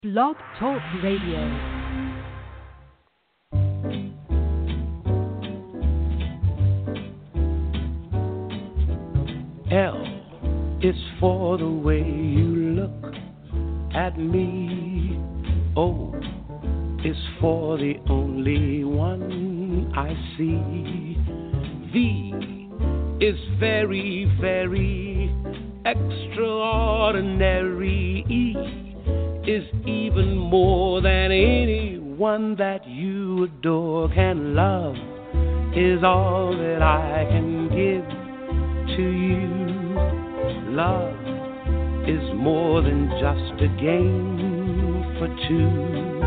Blog Talk Radio. L is for the way you look at me. O is for the only one I see. V is very, very extraordinary. E is even more than anyone that you adore can love. Is all that I can give to you. Love is more than just a game for two.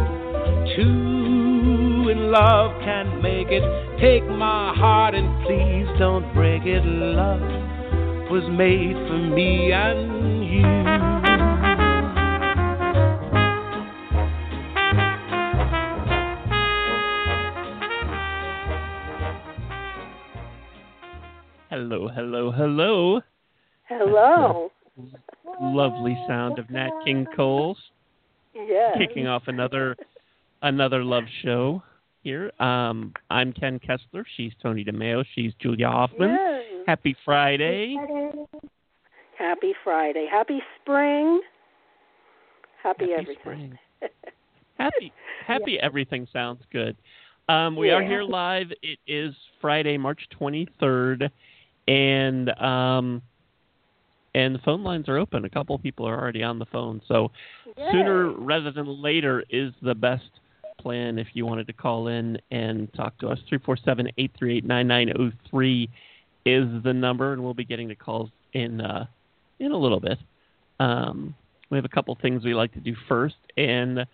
Two in love can make it. Take my heart and please don't break it. Love was made for me and you. Hello, hello, hello. Hello. Lovely sound of Nat King Cole's. Yes. Kicking off another love show here. I'm Ken Kessler. She's Tony DeMeo. She's Julia Hoffman. Yes. Happy Friday. Happy Friday. Happy spring. Happy everything. Spring. Happy everything sounds good. We are here live. It is Friday, March 23rd, and the phone lines are open. A couple of people are already on the phone, so sooner rather than later is the best plan if you wanted to call in and talk to us. 347-838-9903 is the number, and we'll be getting the calls in a little bit. We have a couple things we like to do first, and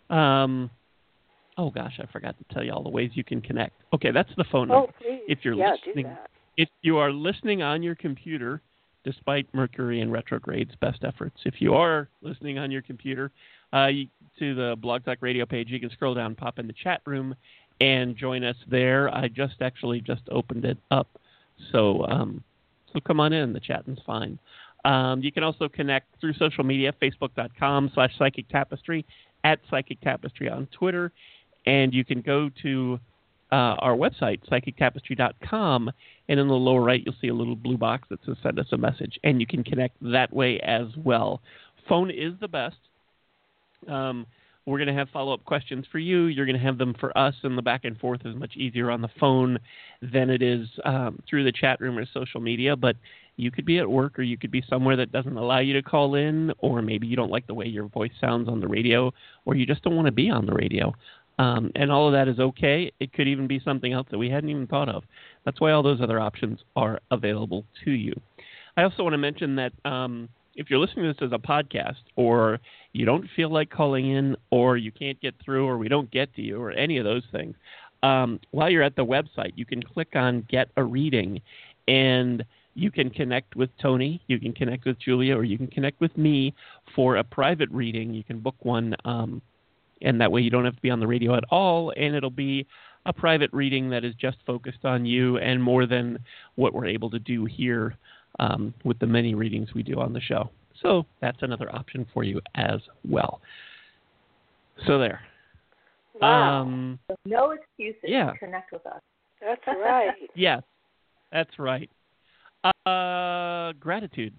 oh gosh, I forgot to tell you all the ways you can connect. Okay, that's the phone number. Oh, please. If you're listening, if you are listening on your computer, despite Mercury and retrograde's best efforts, if you are listening on your computer, to the Blog Talk Radio page, you can scroll down, pop in the chat room, and join us there. I just opened it up, so come on in. The chatting's fine. You can also connect through social media, facebook.com/Psychic Tapestry, @Psychic Tapestry on Twitter, and you can go to our website, psychictapestry.com, and in the lower right, you'll see a little blue box that says send us a message, and you can connect that way as well. Phone is the best. We're going to have follow-up questions for you. You're going to have them for us, and the back and forth is much easier on the phone than it is through the chat room or social media, but you could be at work or you could be somewhere that doesn't allow you to call in, or maybe you don't like the way your voice sounds on the radio, or you just don't want to be on the radio. And all of that is okay. It could even be something else that we hadn't even thought of. That's why all those other options are available to you. I also want to mention that if you're listening to this as a podcast, or you don't feel like calling in, or you can't get through, or we don't get to you, or any of those things, while you're at the website, you can click on Get a Reading, and you can connect with Tony, you can connect with Julia, or you can connect with me for a private reading. You can book one, and that way you don't have to be on the radio at all, and it'll be a private reading that is just focused on you and more than what we're able to do here with the many readings we do on the show. So that's another option for you as well. So there. Wow. No excuses. Yeah. Connect with us. That's right. Yes, that's right. Gratitude.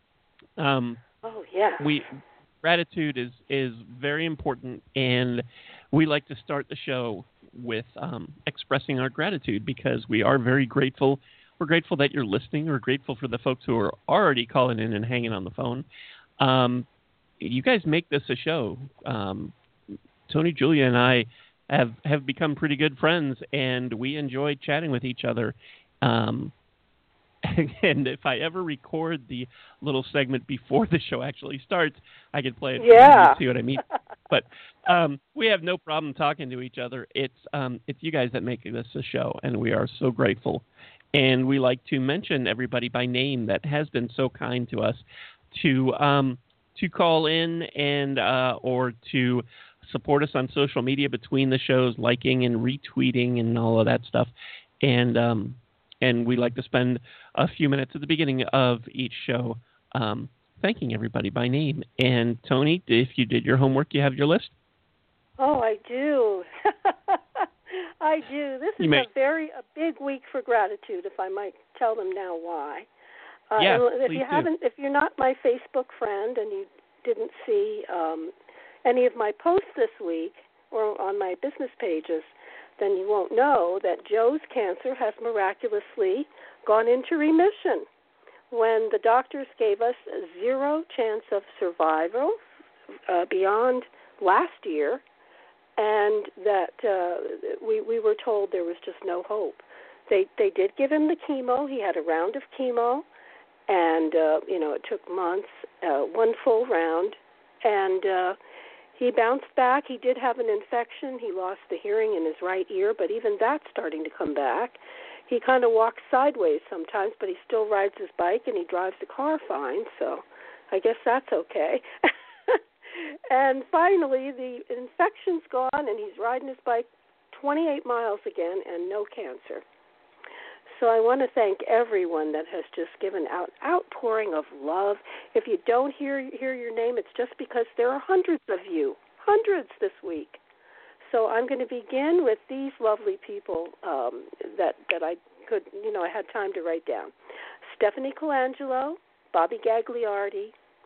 Gratitude is very important, and we like to start the show with expressing our gratitude because we are very grateful. We're grateful that you're listening. We're grateful for the folks who are already calling in and hanging on the phone. You guys make this a show. Tony, Julia, and I have become pretty good friends, and we enjoy chatting with each other. And if I ever record the little segment before the show actually starts, I can play it for you to see what I mean. But we have no problem talking to each other. It's you guys that make this a show, and we are so grateful. And we like to mention everybody by name that has been so kind to us to call in and or to support us on social media between the shows, liking and retweeting and all of that stuff. And we like to spend a few minutes at the beginning of each show thanking everybody by name. And Tony, if you did your homework, you have your list? Oh, I do. I do. This is a big week for gratitude, if I might tell them now why. Yes, if you're not my Facebook friend and you didn't see any of my posts this week or on my business pages, then you won't know that Joe's cancer has miraculously gone into remission. When the doctors gave us 0 chance of survival beyond last year, and that we were told there was just no hope. They did give him the chemo. He had a round of chemo, and it took months, one full round, and he bounced back. He did have an infection. He lost the hearing in his right ear, but even that's starting to come back. He kind of walks sideways sometimes, but he still rides his bike and he drives the car fine, so I guess that's okay. And finally, the infection's gone, and he's riding his bike 28 miles again and no cancer. So I want to thank everyone that has just given outpouring of love. If you don't hear your name, it's just because there are hundreds of you, hundreds this week. So I'm going to begin with these lovely people that I could, I had time to write down. Stephanie Colangelo, Bobby Gagliardi,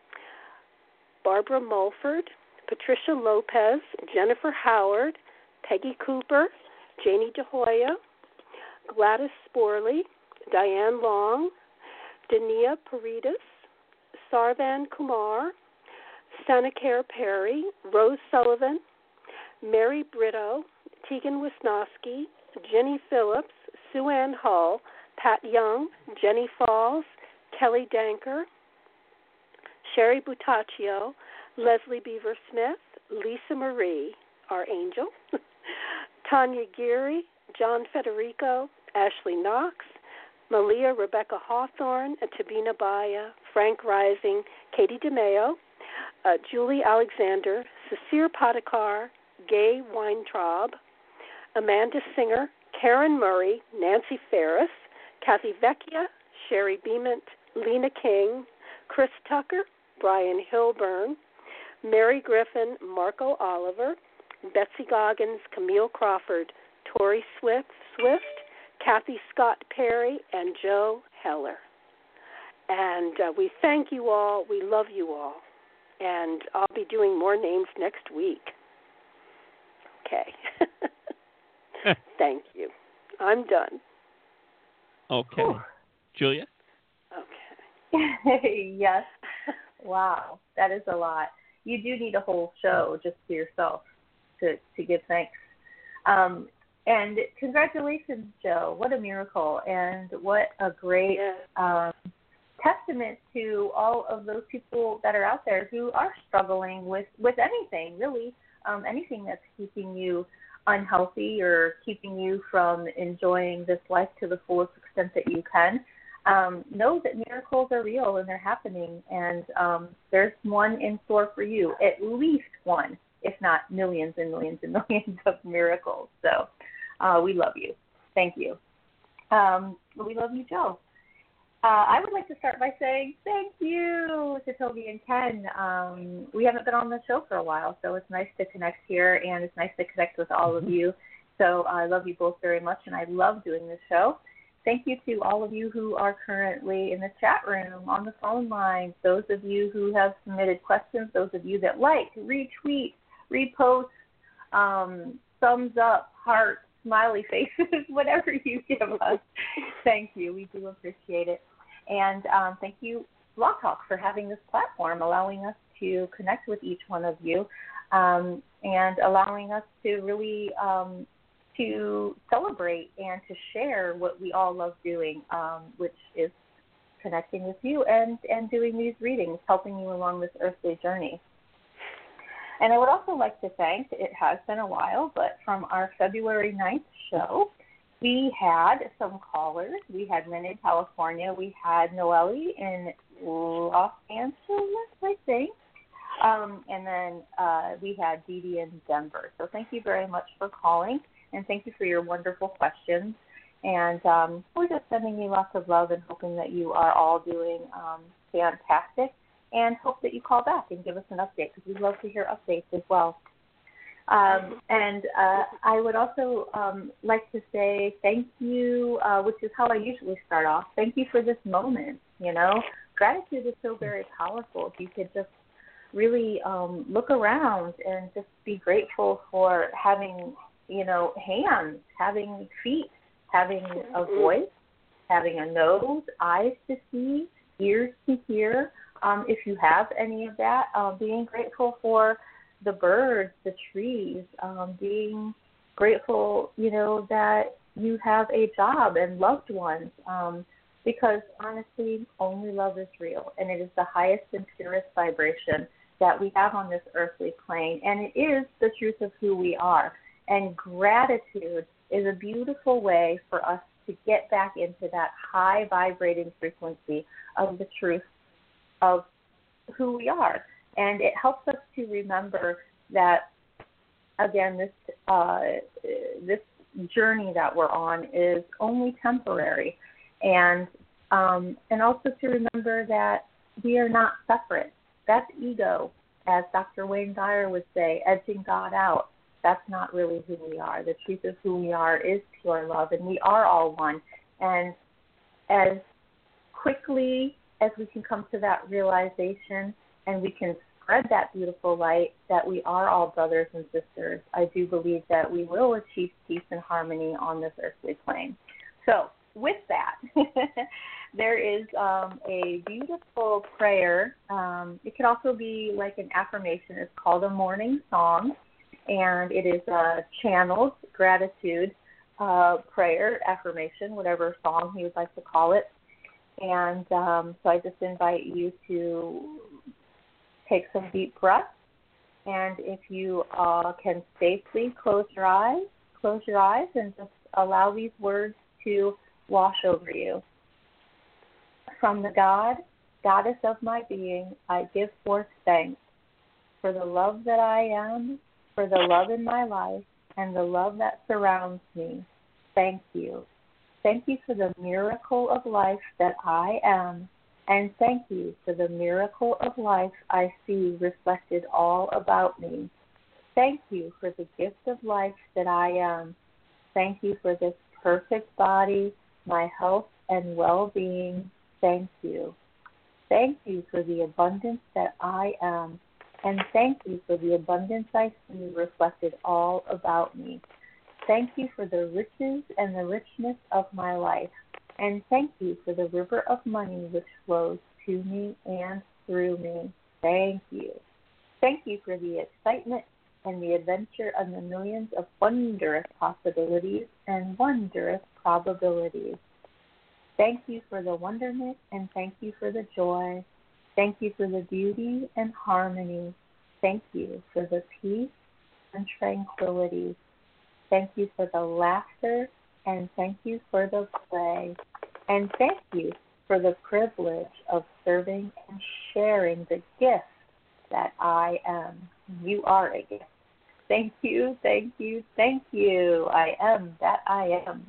Barbara Mulford, Patricia Lopez, Jennifer Howard, Peggy Cooper, Janie DeHoya, Gladys Sporley, Diane Long, Dania Paredes, Sarvan Kumar, Sanacare Perry, Rose Sullivan, Mary Brito, Tegan Wisnowski, Jenny Phillips, Sue Ann Hull, Pat Young, Jenny Falls, Kelly Danker, Sherry Butaccio, Leslie Beaver Smith, Lisa Marie, our angel, Tanya Geary, John Federico, Ashley Knox, Malia Rebecca Hawthorne, Tabina Baya, Frank Rising, Katie DeMeo, Julie Alexander, Cecile Podikar, Gay Weintraub, Amanda Singer, Karen Murray, Nancy Ferris, Kathy Vecchia, Sherry Beament, Lena King, Chris Tucker, Brian Hilburn, Mary Griffin, Marco Oliver, Betsy Goggins, Camille Crawford, Tori Swift, Kathy Scott Perry, and Joe Heller. And we thank you all. We love you all. And I'll be doing more names next week. Okay. Thank you. I'm done. Okay. Whew. Julia? Okay. Yes. Wow. That is a lot. You do need a whole show just to yourself to give thanks. And congratulations, Joe. What a miracle. And what a great testament to all of those people that are out there who are struggling with anything, really, anything that's keeping you unhealthy or keeping you from enjoying this life to the fullest extent that you can. Know that miracles are real and they're happening, and there's one in store for you, at least one, if not millions and millions and millions of miracles. So we love you. Thank you. We love you, Joe. I would like to start by saying thank you to Toby and Ken. We haven't been on the show for a while, so it's nice to connect here, and it's nice to connect with all of you. So I love you both very much, and I love doing this show. Thank you to all of you who are currently in the chat room, on the phone line, those of you who have submitted questions, those of you that like, retweet, repost, thumbs up, heart, smiley faces, whatever you give us. Thank you. We do appreciate it. And thank you, Blog Talk, for having this platform, allowing us to connect with each one of you and allowing us to really to celebrate and to share what we all love doing, which is connecting with you and doing these readings, helping you along this earthly journey. And I would also like to thank, it has been a while, but from our February 9th show, we had some callers. We had Lynn in California. We had Noelle in Los Angeles, I think. And then we had Dee Dee in Denver. So thank you very much for calling, and thank you for your wonderful questions. And we're just sending you lots of love and hoping that you are all doing fantastic. and hope that you call back and give us an update, because we'd love to hear updates as well. And I would also like to say thank you, which is how I usually start off. Thank you for this moment. Gratitude is so very powerful. If you could just really look around and just be grateful for having, hands, having feet, having a voice, having a nose, eyes to see, ears to hear. If you have any of that, being grateful for the birds, the trees, being grateful, that you have a job and loved ones, because honestly, only love is real, and it is the highest and purest vibration that we have on this earthly plane, and it is the truth of who we are. And gratitude is a beautiful way for us to get back into that high vibrating frequency of the truth of who we are. And it helps us to remember that, again, this journey that we're on is only temporary, and also to remember that we are not separate. That's ego, as Dr. Wayne Dyer would say, edging God out. That's not really who we are. The truth of who we are is pure love, and we are all one. And as quickly as we can come to that realization and we can spread that beautiful light that we are all brothers and sisters, I do believe that we will achieve peace and harmony on this earthly plane. So with that, there is a beautiful prayer. It can also be like an affirmation. It's called a morning song, and it is a channeled gratitude prayer, affirmation, whatever song you would like to call it. And so I just invite you to take some deep breaths, and if you can safely close your eyes and just allow these words to wash over you. From the God, Goddess of my being, I give forth thanks for the love that I am, for the love in my life, and the love that surrounds me. Thank you. Thank you for the miracle of life that I am, and thank you for the miracle of life I see reflected all about me. Thank you for the gift of life that I am. Thank you for this perfect body, my health and well-being. Thank you. Thank you for the abundance that I am, and thank you for the abundance I see reflected all about me. Thank you for the riches and the richness of my life, and thank you for the river of money which flows to me and through me. Thank you. Thank you for the excitement and the adventure and the millions of wondrous possibilities and wondrous probabilities. Thank you for the wonderment, and thank you for the joy. Thank you for the beauty and harmony. Thank you for the peace and tranquility. Thank you for the laughter, and thank you for the play. And thank you for the privilege of serving and sharing the gift that I am. You are a gift. Thank you, thank you, thank you. I am that I am.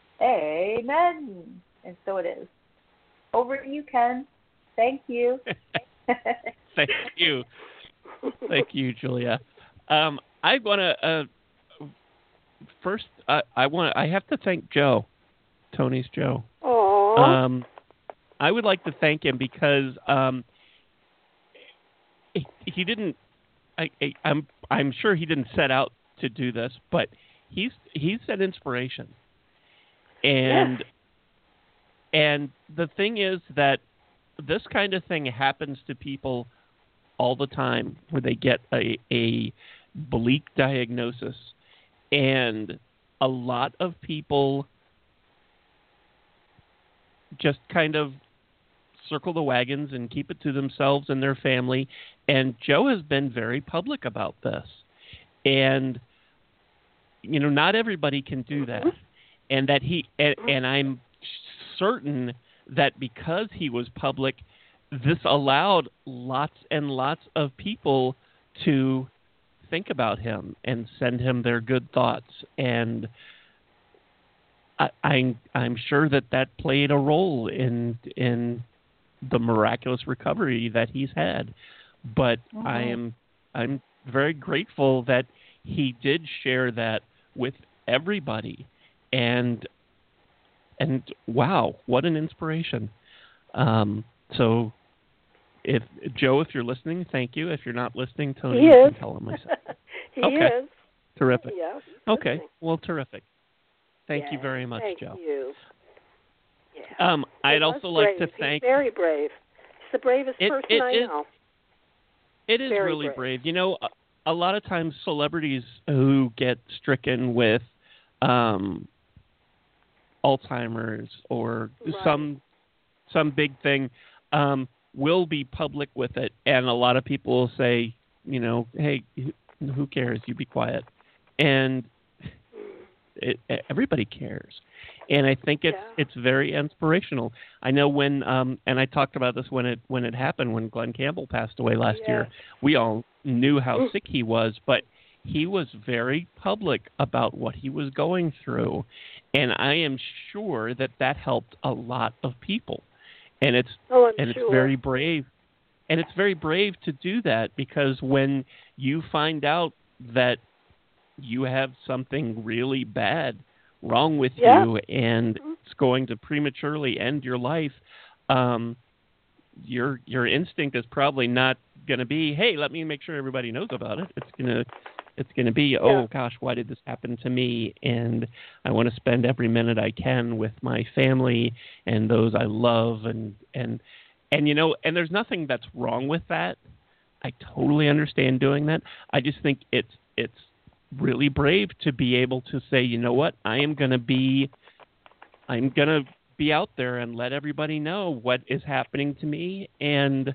Amen. And so it is. Over to you, Ken. Thank you. Thank you. Thank you, Julia. I want to first. I have to thank Joe, Tony's Joe. Aww. I would like to thank him because he didn't. I'm sure he didn't set out to do this, but he's an inspiration. And and the thing is that this kind of thing happens to people all the time, where they get a bleak diagnosis, and a lot of people just kind of circle the wagons and keep it to themselves and their family. And Joe has been very public about this. And, not everybody can do that. And that and I'm certain that because he was public, this allowed lots and lots of people to think about him and send him their good thoughts. And I'm sure that played a role in the miraculous recovery that he's had. But I'm very grateful that he did share that with everybody, and wow, what an inspiration. So if you're listening, thank you. If you're not listening, Tony, you can tell him I said. He okay. is. Terrific. Yeah, okay. Well, terrific. Thank you very much, Joe. Thank you. Yeah. I'd also like to thank... He's very brave. He's the bravest person I know. It is very really brave. You know, a lot of times celebrities who get stricken with Alzheimer's or some big thing will be public with it, and a lot of people will say, you know, hey, who cares? You be quiet. And everybody cares, and I think it's very inspirational. I know when and I talked about this when it happened, when Glenn Campbell passed away last year. We all knew how sick he was, but he was very public about what he was going through, and I am sure that helped a lot of people. And it's very brave, and it's very brave to do that, because when you find out that you have something really bad wrong with you and it's going to prematurely end your life, your instinct is probably not going to be, hey, let me make sure everybody knows about it. It's going to be, oh gosh, why did this happen to me? And I want to spend every minute I can with my family and those I love, and you know, and there's nothing that's wrong with that. I totally understand doing that. I just think it's really brave to be able to say, you know what, I'm going to be out there and let everybody know what is happening to me, and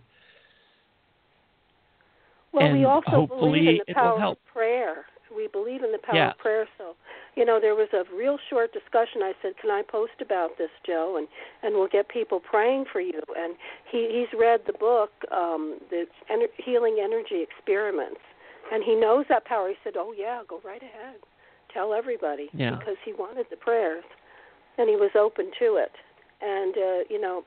we also believe in the power of prayer. We believe in the power of prayer. So, you know, there was a real short discussion. I said, can I post about this, Joe? And we'll get people praying for you. And he's read the book, the Healing Energy Experiments. And he knows that power. He said, oh, yeah, go right ahead. Tell everybody. Because he wanted the prayers. And he was open to it. And, you know,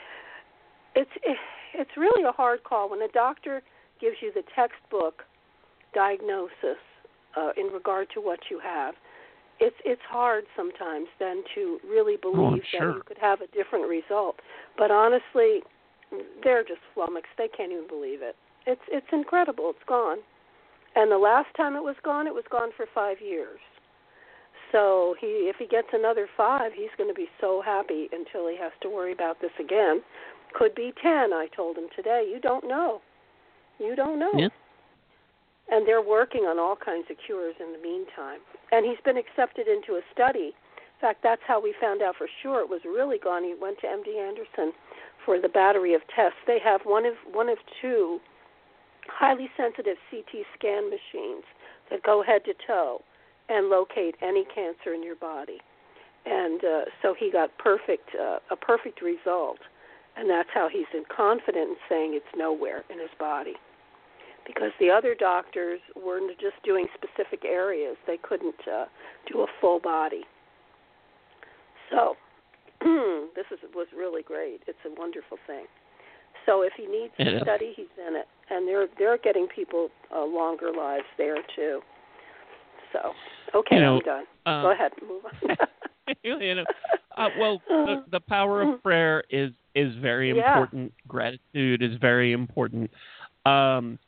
it's really a hard call. When a doctor gives you the textbook diagnosis in regard to what you have, it's hard sometimes then to really believe that you could have a different result. But honestly, they're just flummoxed. They can't even believe it. It's incredible. It's gone. And the last time it was gone for 5 years. So if he gets another 5, he's going to be so happy until he has to worry about this again. Could be 10, I told him today. You don't know. You don't know. Yeah. And they're working on all kinds of cures in the meantime. And he's been accepted into a study. In fact, that's how we found out for sure it was really gone. He went to MD Anderson for the battery of tests. They have one of 2 highly sensitive CT scan machines that go head to toe and locate any cancer in your body. And so he got a perfect result. And that's how he's confident in saying it's nowhere in his body. Because the other doctors were just doing specific areas. They couldn't do a full body. So this was really great. It's a wonderful thing. So if he needs to study, he's in it. And they're getting people longer lives there, too. So, okay, I'm done. Go ahead. Move on. You know, the power of prayer is very important. Gratitude is very important. And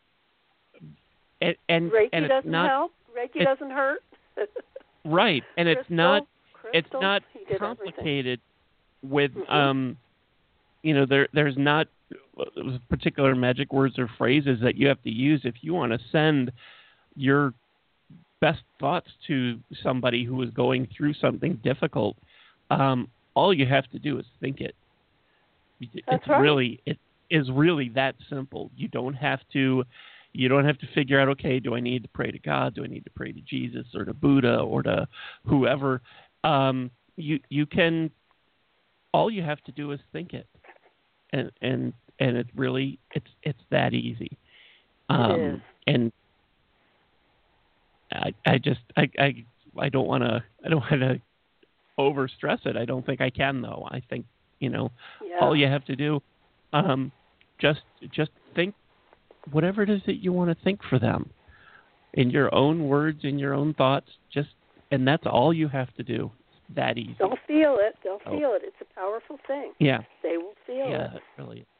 Reiki and doesn't help. Reiki doesn't hurt. Right, and it's not complicated with you know, there's not particular magic words or phrases that you have to use if you want to send your best thoughts to somebody who is going through something difficult. All you have to do is think it. It is really that simple. You don't have to figure out, okay, do I need to pray to God? Do I need to pray to Jesus or to Buddha or to whoever? You can. All you have to do is think it, and it really it's that easy. It is. And I don't want to over stress it. I don't think I can, though. I think, you know, all you have to do just think whatever it is that you want to think for them, in your own words, in your own thoughts. And that's all you have to do. It's that easy. They'll feel it. They'll feel it. It's a powerful thing. Yeah. They will feel it. Yeah, it really is.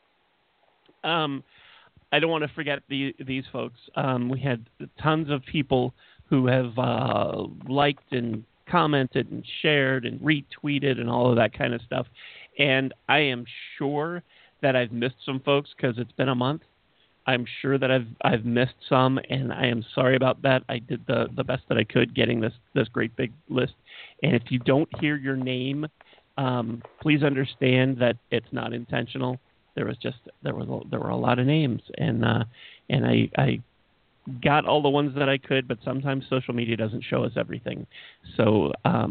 I don't want to forget these folks. We had tons of people who have liked and commented and shared and retweeted and all of that kind of stuff. And I am sure that I've missed some folks because it's been a month. I'm sure that I've missed some, and I am sorry about that. I did the best that I could getting this great big list. And if you don't hear your name, please understand that it's not intentional. There were a lot of names, and I got all the ones that I could, but sometimes social media doesn't show us everything. So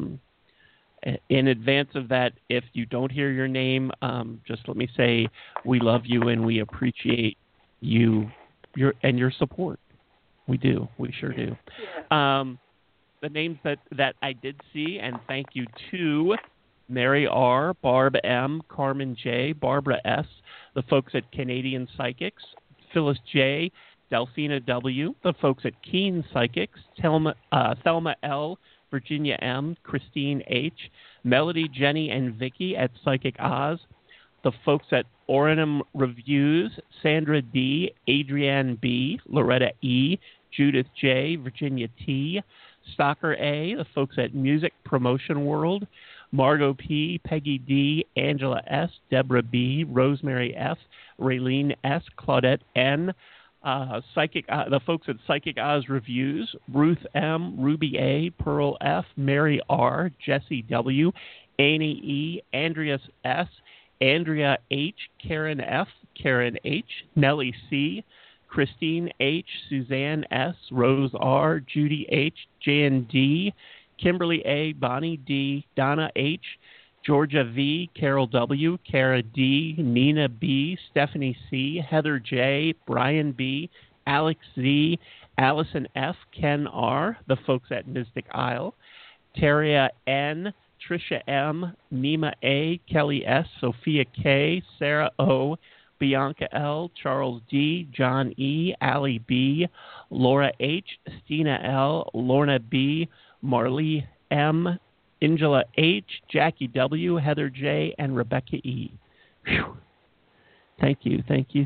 in advance of that, if you don't hear your name, just let me say we love you and we appreciate your support. We do. We sure do. Yeah. The names that I did see, and thank you to Mary R., Barb M., Carmen J., Barbara S., the folks at Canadian Psychics, Phyllis J., Delphina W., the folks at Keen Psychics, Thelma L., Virginia M., Christine H., Melody, Jenny, and Vicky at Psychic Oz, the folks at Orinem Reviews, Sandra D., Adrienne B., Loretta E., Judith J., Virginia T., Stalker A., the folks at Music Promotion World, Margot P., Peggy D., Angela S., Deborah B., Rosemary F., Raylene S., Claudette N., the folks at Psychic Oz Reviews, Ruth M., Ruby A., Pearl F., Mary R., Jesse W., Annie E., Andreas S., Andrea H., Karen F., Karen H., Nellie C., Christine H., Suzanne S., Rose R., Judy H., Jan D., Kimberly A., Bonnie D., Donna H., Georgia V., Carol W., Kara D., Nina B., Stephanie C., Heather J., Brian B., Alex Z., Allison F., Ken R., the folks at Mystic Isle, Taria N., Tricia M., Nima A., Kelly S., Sophia K., Sarah O., Bianca L., Charles D., John E., Allie B., Laura H., Stina L., Lorna B., Marlee M., Angela H., Jackie W., Heather J., and Rebecca E. Whew. Thank you.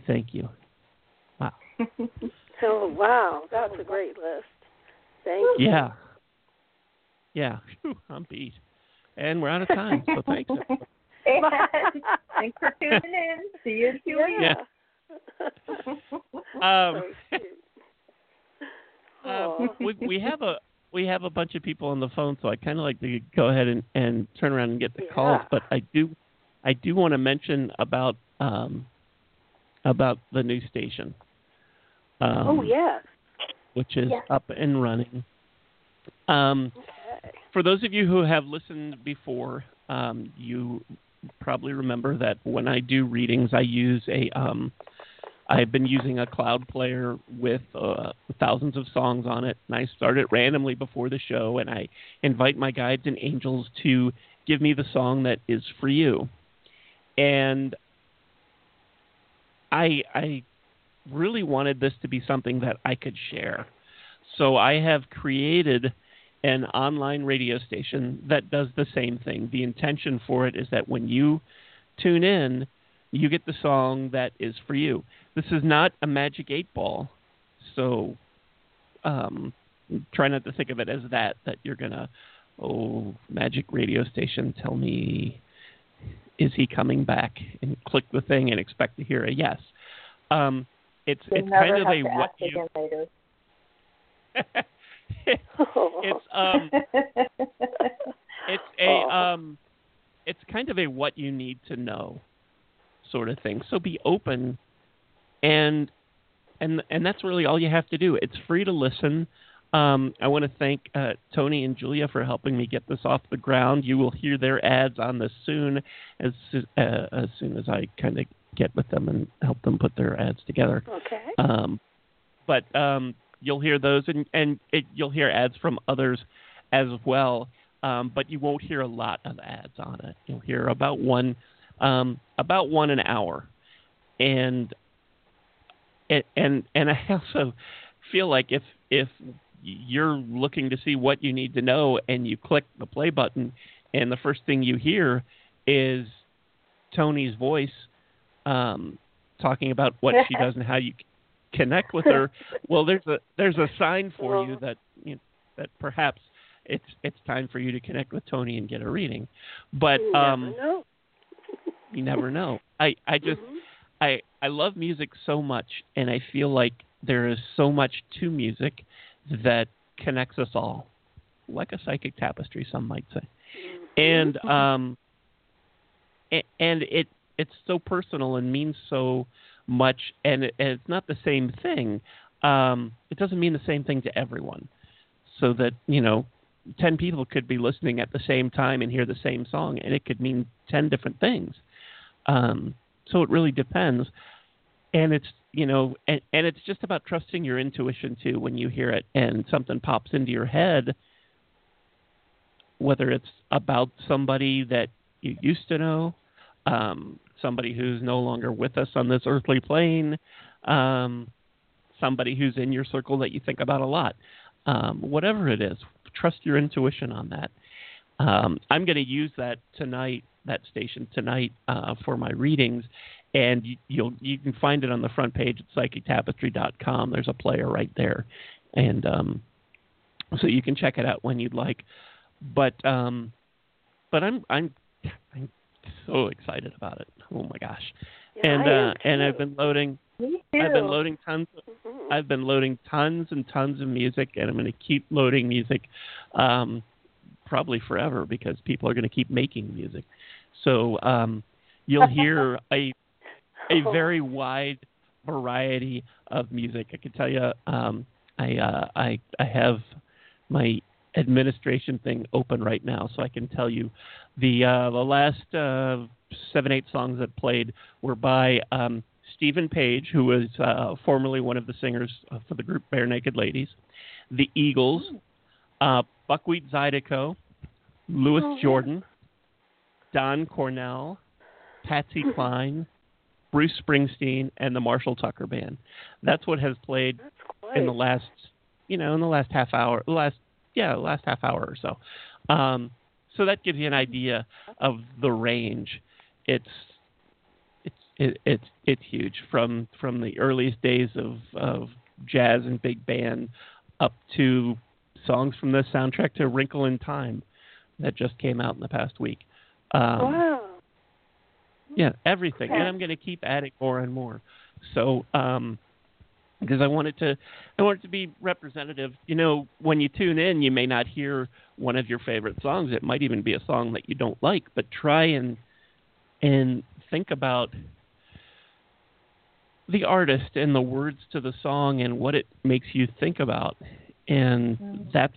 Wow. Oh, wow. That's a great list. Thank you. Yeah. Whew, I'm beat. And we're out of time, so thanks. Thanks for tuning in. See you in 2 weeks. Yeah. We have a bunch of people on the phone, so I kind of like to go ahead and turn around and get the calls. But I do want to mention about the new station. Which is up and running. For those of you who have listened before, you probably remember that when I do readings, I use I've been using a cloud player with thousands of songs on it, and I start it randomly before the show, and I invite my guides and angels to give me the song that is for you. And I really wanted this to be something that I could share. So I have created an online radio station that does the same thing. The intention for it is that when you tune in, you get the song that is for you. This is not a Magic 8-Ball, so try not to think of it as that you're going to, Magic radio station, tell me, is he coming back? And click the thing and expect to hear a yes. It's kind of a what you... It's kind of a what you need to know sort of thing. So be open, and that's really all you have to do. It's free to listen. I want to thank Tony and Julia for helping me get this off the ground. You will hear their ads on this soon as soon as I kind of get with them and help them put their ads together. Okay. But you'll hear those, and you'll hear ads from others as well. But you won't hear a lot of ads on it. You'll hear about one an hour. and I also feel like if you're looking to see what you need to know and you click the play button and the first thing you hear is Toni's voice talking about what she does and how you connect with her, well, there's a sign for you that that perhaps it's time for you to connect with Toni and get a reading. But you never know. You never know. I just I love music so much, and I feel like there is so much to music that connects us all, like a psychic tapestry, some might say. And it's so personal and means so much, and it's not the same thing. It doesn't mean the same thing to everyone. So that 10 people could be listening at the same time and hear the same song, and it could mean 10 different things. So it really depends. And it's, and it's just about trusting your intuition too when you hear it and something pops into your head, whether it's about somebody that you used to know, somebody who's no longer with us on this earthly plane, somebody who's in your circle that you think about a lot. Whatever it is, trust your intuition on that. I'm going to use that station tonight for my readings, and you can find it on the front page at psychictapestry.com. There's a player right there, and so you can check it out when you'd like. But I'm so excited about it. Oh my gosh! Yeah, And I've been loading. Me too. I've been loading tons. I've been loading tons and tons of music, and I'm going to keep loading music, probably forever, because people are going to keep making music. So you'll hear a very wide variety of music. I can tell you, I have my administration thing open right now, so I can tell you the last 7-8 songs that played were by Stephen Page, who was formerly one of the singers for the group Bare Naked Ladies, the Eagles, Buckwheat Zydeco, Louis Jordan, Don Cornell, Patsy Cline, Bruce Springsteen, and the Marshall Tucker Band. That's what has played in the last, last half hour or so. So that gives you an idea of the range. It's huge from the earliest days of jazz and big band up to songs from the soundtrack to Wrinkle in Time that just came out in the past week. Wow. Yeah, everything. And I'm going to keep adding more and more. So because I want it to be representative. When you tune in, you may not hear one of your favorite songs. It might even be a song that you don't like, but try and think about the artist and the words to the song and what it makes you think about. And that's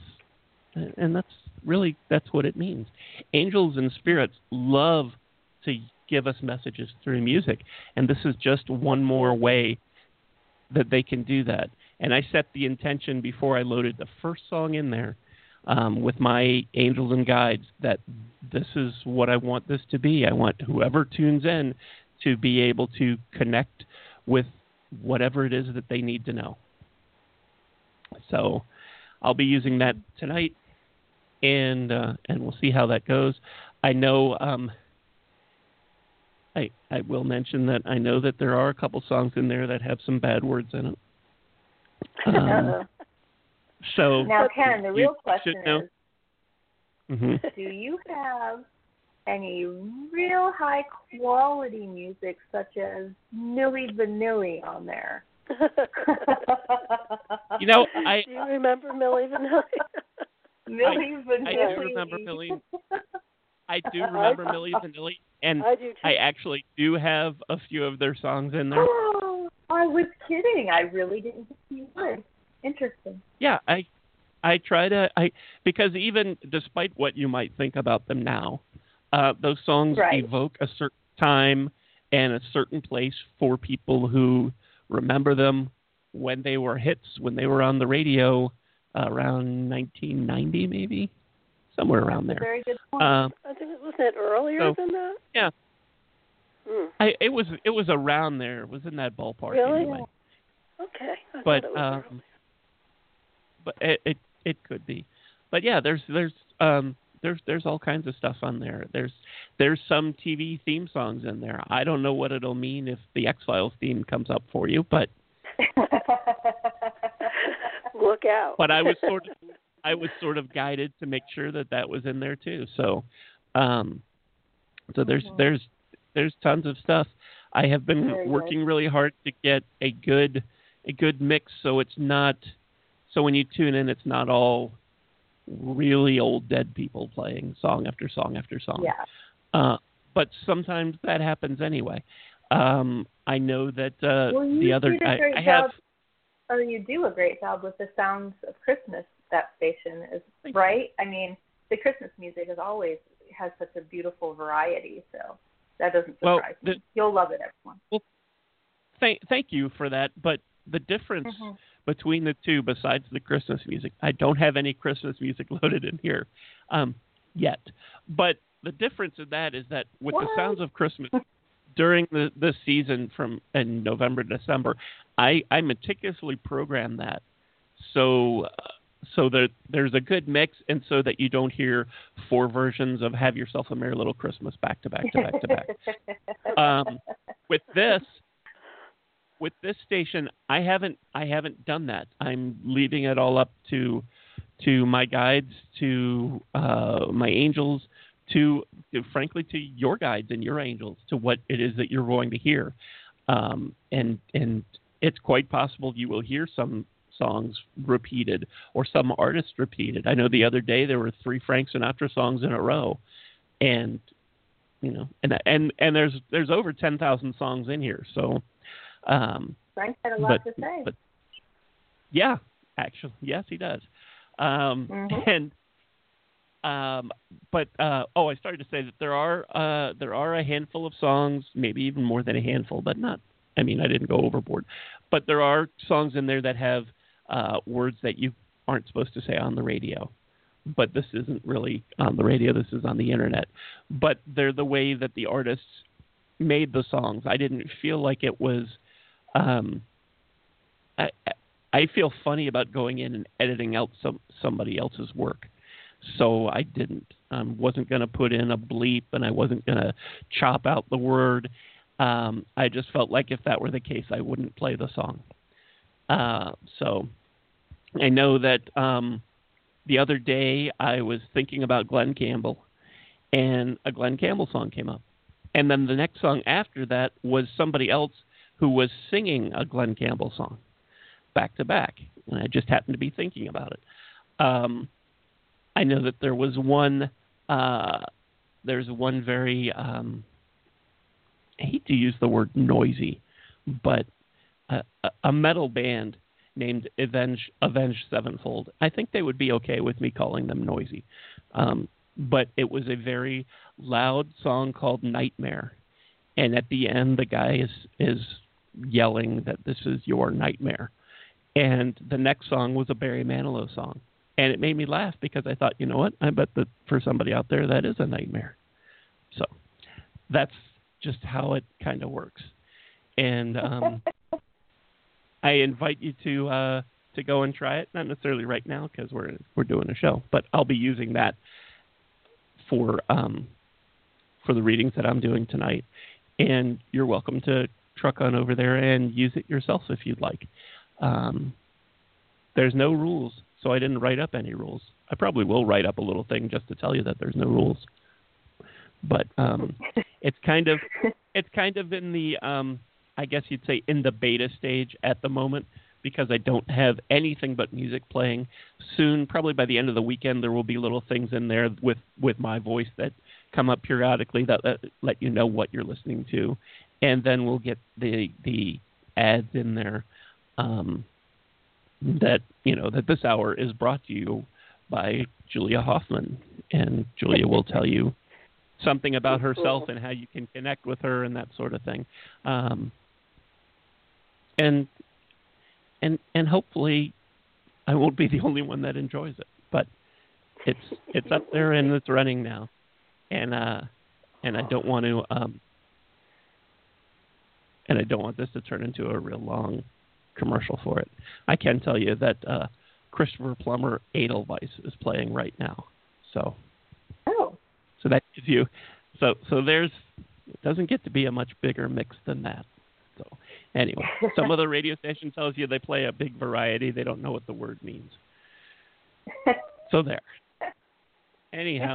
what it means. Angels and spirits love to give us messages through music, and this is just one more way that they can do that. And I set the intention before I loaded the first song in there with my angels and guides that this is what I want this to be. I want whoever tunes in to be able to connect with whatever it is that they need to know. So I'll be using that tonight, and we'll see how that goes. I know I will mention that I know that there are a couple songs in there that have some bad words in it. So now, Ken, the real question is, do you have any real high quality music such as Milli Vanilli on there? Do you remember Milli Vanilli? Milli Vanilli. I do remember Milli. I do remember Milli Vanilli, and I do too. I actually do have a few of their songs in there. Oh, I was kidding. I really didn't think you would. Interesting. Yeah, I try to because even despite what you might think about them now, those songs evoke a certain time and a certain place for people who remember them when they were hits, when they were on the radio around 1990, maybe somewhere around there. Very good point. I think wasn't it earlier than that? Yeah. It was around there. It was in that ballpark Really? anyway. Okay. I But thought it was early. but it could be. But yeah, there's all kinds of stuff on there. There's some TV theme songs in there. I don't know what it'll mean if the X-Files theme comes up for you, but look out. But I was sort of guided to make sure that was in there too. So there's tons of stuff. I have been working really hard to get a good mix, so it's not, so when you tune in, it's not all really old dead people playing song after song after song. Yeah. But sometimes that happens anyway. I know that the other I have. Or you do a great job with the Sounds of Christmas. That station is right. I mean, the Christmas music has such a beautiful variety. So that doesn't surprise me. You'll love it, everyone. Well, thank you for that. But the difference between the two, besides the Christmas music, I don't have any Christmas music loaded in here yet. But the difference in that is that with the Sounds of Christmas during the season in November, December, I meticulously program that so that there's a good mix, and so that you don't hear 4 versions of "Have Yourself a Merry Little Christmas" back to back to back to back. With this station, I haven't done that. I'm leaving it all up to my guides, to my angels, to frankly to your guides and your angels, to what it is that you're going to hear, and it's quite possible you will hear some songs repeated or some artists repeated. I know the other day there were 3 Frank Sinatra songs in a row, and and there's over 10,000 songs in here, so. Frank had a lot to say. But, yeah, actually, yes, he does. I started to say that there are a handful of songs, maybe even more than a handful, but not. I mean, I didn't go overboard, but there are songs in there that have words that you aren't supposed to say on the radio. But this isn't really on the radio. This is on the internet. But they're the way that the artists made the songs. I didn't feel like it was. I feel funny about going in and editing out somebody else's work, so I didn't. Wasn't going to put in a bleep, and I wasn't going to chop out the word. I just felt like if that were the case, I wouldn't play the song. So I know that the other day I was thinking about Glenn Campbell, and a Glenn Campbell song came up. And then the next song after that was somebody else who was singing a Glenn Campbell song back to back. And I just happened to be thinking about it. I know that there was one, there's one very, I hate to use the word noisy, but a metal band named Avenged Sevenfold. I think they would be okay with me calling them noisy. But it was a very loud song called Nightmare. And at the end, the guy is yelling that this is your nightmare. And the next song was a Barry Manilow song. And it made me laugh because I thought, you know what? I bet that for somebody out there, that is a nightmare. So that's just how it kind of works. And I invite you to go and try it. Not necessarily right now because we're doing a show, but I'll be using that for the readings that I'm doing tonight. And you're welcome to truck on over there and use it yourself if you'd like. There's no rules, so I didn't write up any rules. I probably will write up a little thing just to tell you that there's no rules. But it's kind of in the I guess you'd say in the beta stage at the moment, because I don't have anything but music playing. Soon, probably by the end of the weekend, there will be little things in there with my voice that come up periodically that let you know what you're listening to. And then we'll get the ads in there that this hour is brought to you by Julia Hoffman. And Julia will tell you something about herself and how you can connect with her and that sort of thing. And hopefully I won't be the only one that enjoys it, but it's up there and it's running now. And I don't want to and I don't want this to turn into a real long commercial for it. I can tell you that Christopher Plummer Edelweiss is playing right now. So that gives you so there's it doesn't get to be a much bigger mix than that. So anyway, some of the radio station tells you they play a big variety. They don't know what the word means. So there. Anyhow,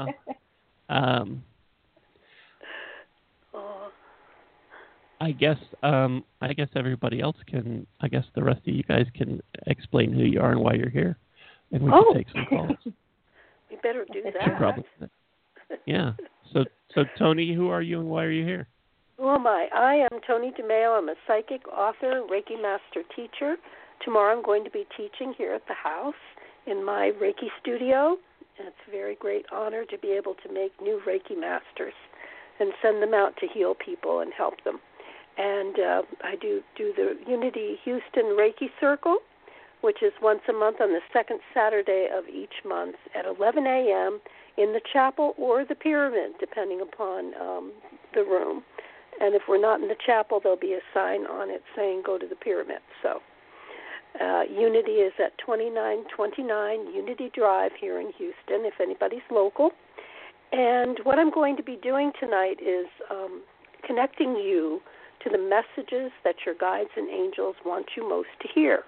I guess everybody else can. I guess the rest of you guys can explain who you are and why you're here, and we can take some calls. You better do that. Probably. Yeah. So Tony, who are you and why are you here? Who am I? I am Toni DeMeo. I'm a psychic, author, Reiki master teacher. Tomorrow I'm going to be teaching here at the house in my Reiki studio. And it's a very great honor to be able to make new Reiki masters and send them out to heal people and help them. And I do the Unity Houston Reiki Circle, which is once a month on the second Saturday of each month at 11 a.m. in the chapel or the pyramid, depending upon the room. And if we're not in the chapel, there'll be a sign on it saying go to the pyramid. So Unity is at 2929 Unity Drive here in Houston, if anybody's local. And what I'm going to be doing tonight is connecting you to the messages that your guides and angels want you most to hear.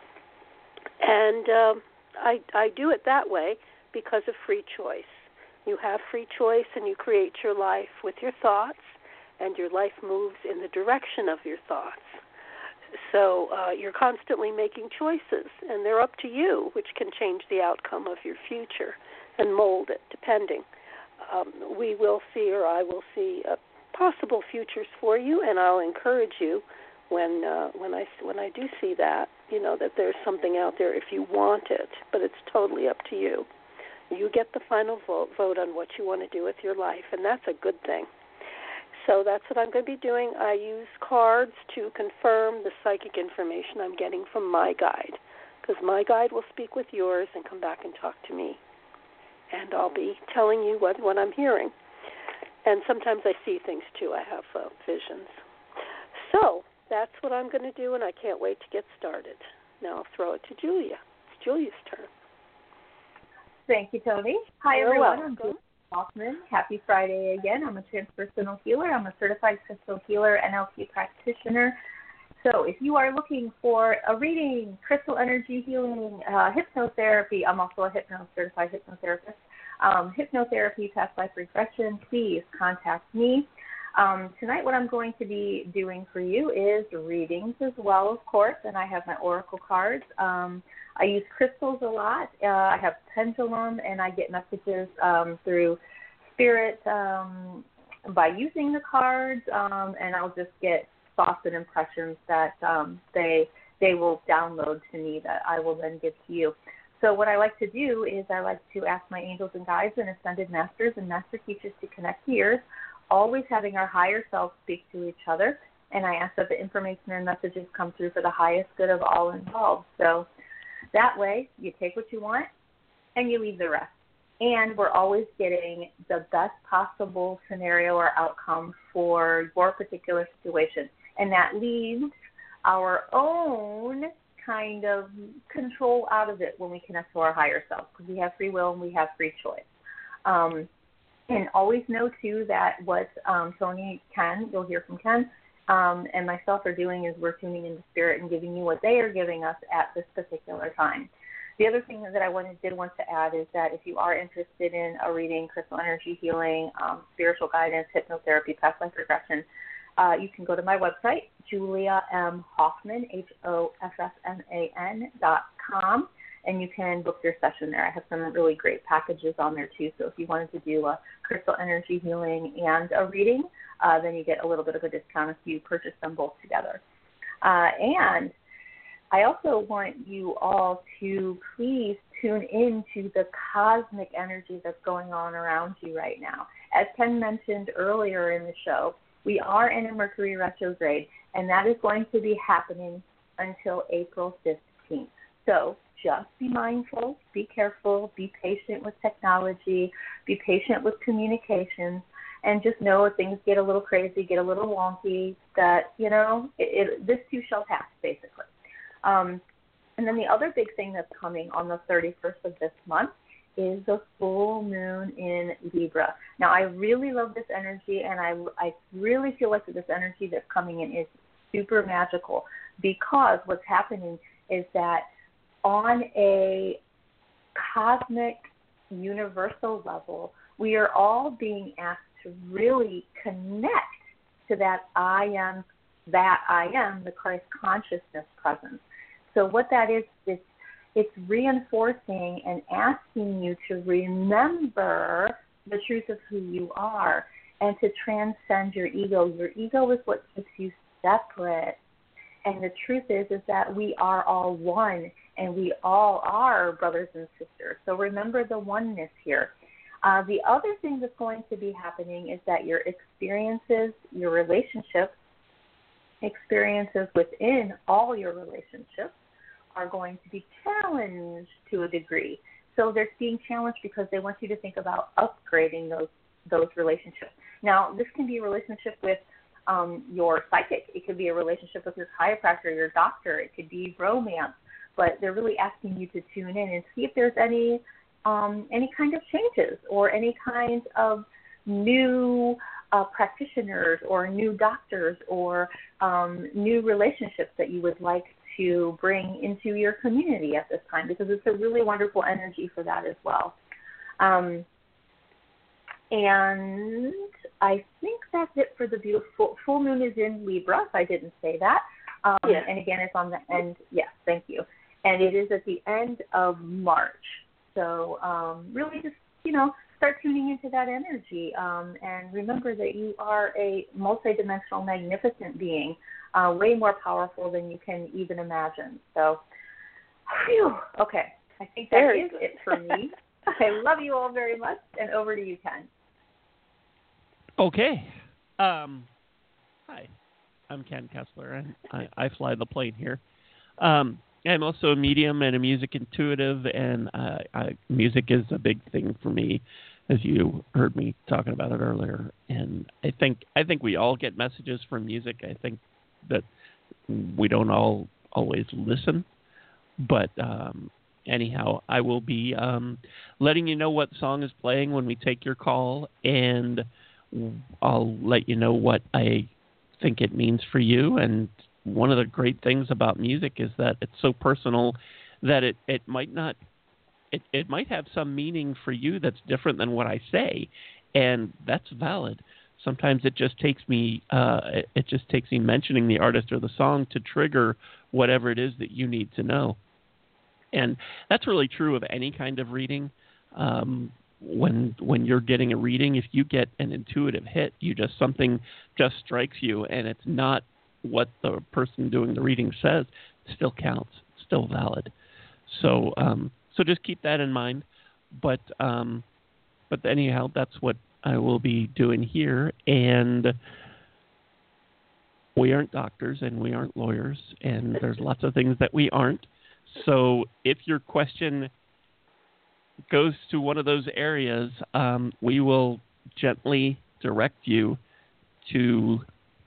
And I do it that way because of free choice. You have free choice and you create your life with your thoughts, and your life moves in the direction of your thoughts. So you're constantly making choices, and they're up to you, which can change the outcome of your future and mold it, depending. We will see, or I will see, possible futures for you, and I'll encourage you when I do see that, that there's something out there if you want it, but it's totally up to you. You get the final vote on what you want to do with your life, and that's a good thing. So that's what I'm going to be doing. I use cards to confirm the psychic information I'm getting from my guide, because my guide will speak with yours and come back and talk to me. And I'll be telling you what I'm hearing. And sometimes I see things, too. I have visions. So that's what I'm going to do, and I can't wait to get started. Now I'll throw it to Julia. It's Julia's turn. Thank you, Toni. Hi, You're everyone. welcome. I'm Julia Hoffman. Happy Friday again. I'm a transpersonal healer. I'm a certified crystal healer, NLP practitioner. So if you are looking for a reading, crystal energy healing, hypnotherapy, I'm also a certified hypnotherapist, hypnotherapy, past life regression, please contact me. Tonight what I'm going to be doing for you is readings as well, of course, and I have my oracle cards. I use crystals a lot. I have pendulum, and I get messages through spirit by using the cards, and I'll just get thoughts and impressions that they will download to me that I will then give to you. So what I like to do is I like to ask my angels and guides and ascended masters and master teachers to connect ears, always having our higher self speak to each other, and I ask that the information and messages come through for the highest good of all involved. So that way you take what you want and you leave the rest. And we're always getting the best possible scenario or outcome for your particular situation. And that leaves our own kind of control out of it when we connect to our higher self, because we have free will and we have free choice. And always know, too, that what Toni, Ken, you'll hear from Ken, and myself are doing is we're tuning into spirit and giving you what they are giving us at this particular time. The other thing that I did want to add is that if you are interested in a reading, crystal energy healing, spiritual guidance, hypnotherapy, past life regression, you can go to my website, juliamhoffman, HOFFMAN.com, and you can book your session there. I have some really great packages on there, too. So if you wanted to do a crystal energy healing and a reading, then you get a little bit of a discount if you purchase them both together. And I also want you all to please tune into the cosmic energy that's going on around you right now. As Ken mentioned earlier in the show, we are in a Mercury retrograde, and that is going to be happening until April 15th. So just be mindful, be careful, be patient with technology, be patient with communications, And just know if things get a little crazy, get a little wonky, that, this too shall pass, basically. And then the other big thing that's coming on the 31st of this month is the full moon in Libra. Now, I really love this energy, and I really feel like this energy that's coming in is super magical, because what's happening is that on a cosmic, universal level, we are all being asked to really connect to that I am, the Christ consciousness presence. So what that is, it's reinforcing and asking you to remember the truth of who you are and to transcend your ego. Your ego is what keeps you separate. And the truth is that we are all one, and we all are brothers and sisters. So remember the oneness here. The other thing that's going to be happening is that your experiences, your relationships, experiences within all your relationships are going to be challenged to a degree. So they're being challenged because they want you to think about upgrading those relationships. Now, this can be a relationship with your psychic. It could be a relationship with your chiropractor, your doctor. It could be romance. But they're really asking you to tune in and see if there's any kind of changes or any kind of new practitioners or new doctors or new relationships that you would like to bring into your community at this time, because it's a really wonderful energy for that as well. And I think that's it for the beautiful full moon is in Libra, if I didn't say that. Yes. And again, it's on the end. Yes, thank you. And it is at the end of March. So really just, start tuning into that energy. And remember that you are a multidimensional, magnificent being, way more powerful than you can even imagine. So, phew, okay. I think that is it for me. I love you all very much. And over to you, Ken. Okay. Hi, I'm Ken Kessler, and I fly the plane here. I'm also a medium and a music intuitive, and music is a big thing for me, as you heard me talking about it earlier. And I think we all get messages from music. I think that we don't all always listen, but anyhow, I will be letting you know what song is playing when we take your call, and I'll let you know what I think it means for you. And one of the great things about music is that it's so personal that it might have some meaning for you that's different than what I say, and that's valid. Sometimes it just takes me mentioning the artist or the song to trigger whatever it is that you need to know. And that's really true of any kind of reading. When you're getting a reading, if you get an intuitive hit, something just strikes you, and it's not what the person doing the reading says, it still counts, it's still valid. So just keep that in mind. But anyhow, that's what I will be doing here. And we aren't doctors and we aren't lawyers, and there's lots of things that we aren't. So if your question goes to one of those areas, we will gently direct you to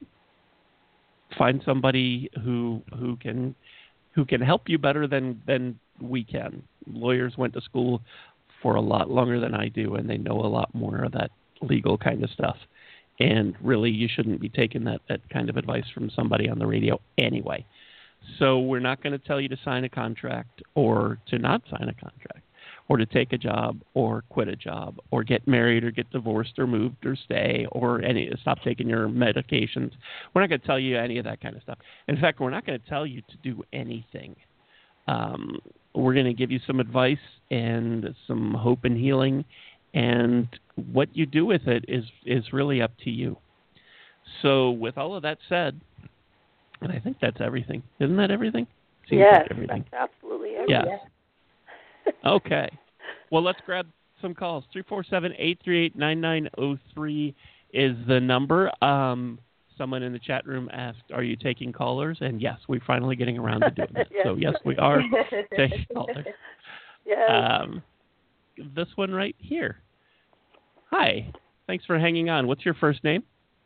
find somebody who can help you better than we can. Lawyers went to school for a lot longer than I do, and they know a lot more of that legal kind of stuff. And really, you shouldn't be taking that kind of advice from somebody on the radio anyway. So we're not going to tell you to sign a contract or to not sign a contract, or to take a job or quit a job or get married or get divorced or moved or stay or stop taking your medications. We're not going to tell you any of that kind of stuff. In fact, we're not going to tell you to do anything. We're going to give you some advice and some hope and healing, and what you do with it is really up to you. So with all of that said, and I think that's everything. Isn't that everything? Seems yes, like everything. That's absolutely everything. Yes. Okay. Well, let's grab some calls. 347-838-9903 is the number. Someone in the chat room asked, are you taking callers? And yes, we're finally getting around to doing that. Yes. So yes, we are taking callers. Yes. This one right here. Hi. Thanks for hanging on. What's your first name?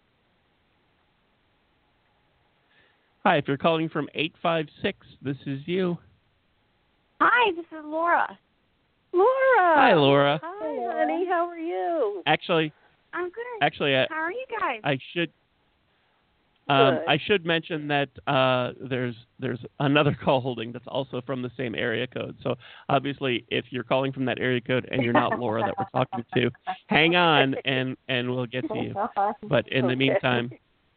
Hi, if you're calling from 856, this is you. Hi, this is Laura. Laura. Hi, Laura. Hi, honey. How are you? Actually, I'm good. How are you guys? I should mention that there's another call holding that's also from the same area code. So obviously, if you're calling from that area code and you're not Laura that we're talking to, hang on and we'll get to you. But in the meantime,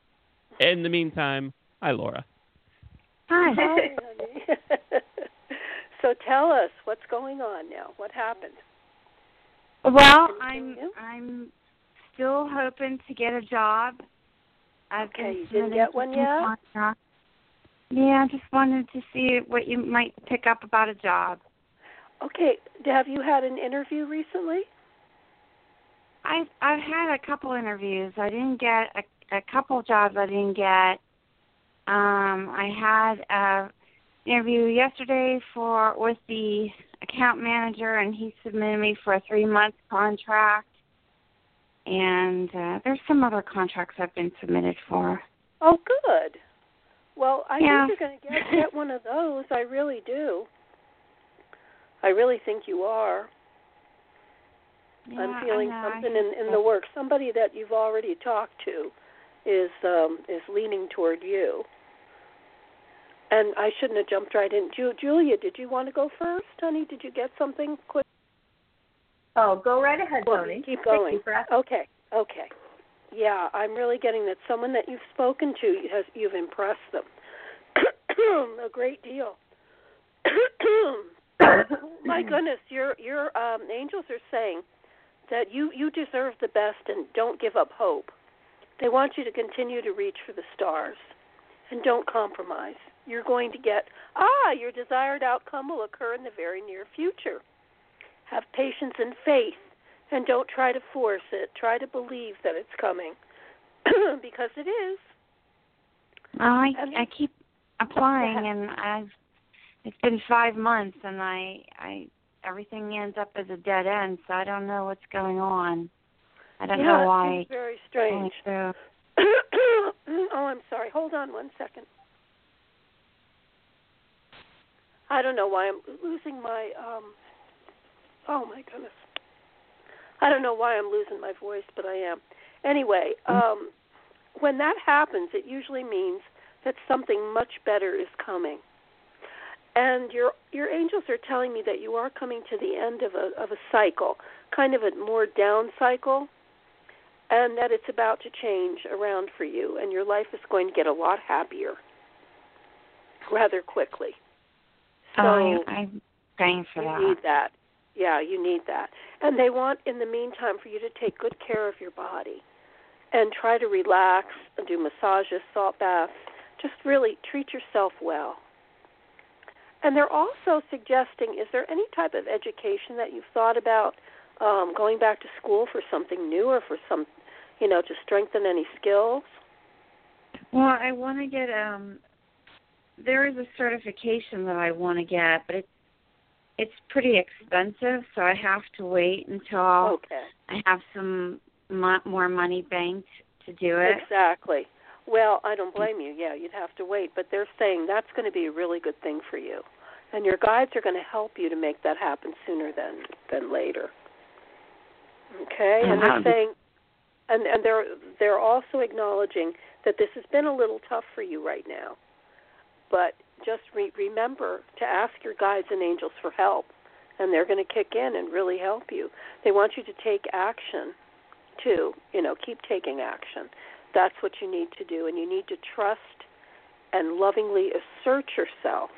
hi, Laura. Hi. Hi, honey. So tell us what's going on now. What happened? Well, I'm still hoping to get a job. You didn't get one yet? Yeah, I just wanted to see what you might pick up about a job. Okay. Have you had an interview recently? I've had a couple interviews. I didn't get a couple jobs. I didn't get. I had an interview yesterday with the account manager, and he submitted me for a 3-month contract. And there's some other contracts I've been submitted for. Oh, good. Well, I think you're going to get one of those. I really do. I really think you are. Yeah, I'm feeling something in the works. Somebody that you've already talked to is leaning toward you. And I shouldn't have jumped right in. Julia, did you want to go first, honey? Did you get something quick? Oh, go right ahead, Tony. Keep going. Okay. Yeah, I'm really getting that someone that you've spoken to, you've impressed them a great deal. My goodness, your angels are saying that you deserve the best and don't give up hope. They want you to continue to reach for the stars and don't compromise. You're going to get, your desired outcome will occur in the very near future. Have patience and faith, and don't try to force it. Try to believe that it's coming, because it is. Well, I keep applying, and it's been 5 months, and I everything ends up as a dead end. So I don't know what's going on. I don't know why. It's very strange. Oh, I'm sorry. Hold on 1 second. I don't know why I'm losing my. Oh my goodness. I don't know why I'm losing my voice, but I am. Anyway, when that happens, it usually means that something much better is coming. And your angels are telling me that you are coming to the end of a cycle, kind of a more down cycle, and that it's about to change around for you, and your life is going to get a lot happier rather quickly. So I'm praying for that. You need that. Yeah, you need that. And they want, in the meantime, for you to take good care of your body and try to relax and do massages, salt baths. Just really treat yourself well. And they're also suggesting, is there any type of education that you've thought about going back to school for something new or for some, to strengthen any skills? Well, I want to get, there is a certification that I want to get, but it's pretty expensive, so I have to wait until I have some more money banked to do it. Exactly. Well, I don't blame you. Yeah, you'd have to wait, but they're saying that's going to be a really good thing for you. And your guides are going to help you to make that happen sooner than later. Okay? And they're saying, and they're also acknowledging that this has been a little tough for you right now. But just remember to ask your guides and angels for help, and they're going to kick in and really help you. They want you to take action, too. Keep taking action. That's what you need to do, and you need to trust and lovingly assert yourself.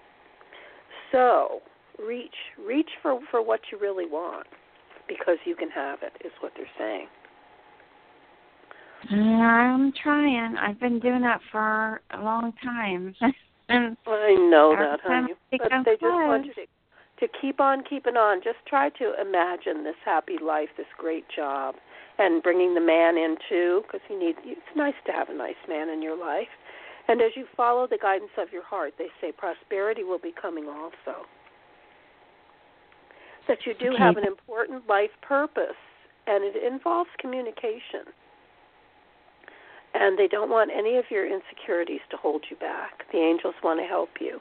So reach for what you really want, because you can have it, is what they're saying. I'm trying. I've been doing that for a long time. And I know that, honey. But they just want you to keep on keeping on. Just try to imagine this happy life, this great job, and bringing the man in, too, because it's nice to have a nice man in your life. And as you follow the guidance of your heart, they say prosperity will be coming also. That you do have an important life purpose, and it involves communication. And they don't want any of your insecurities to hold you back. The angels want to help you.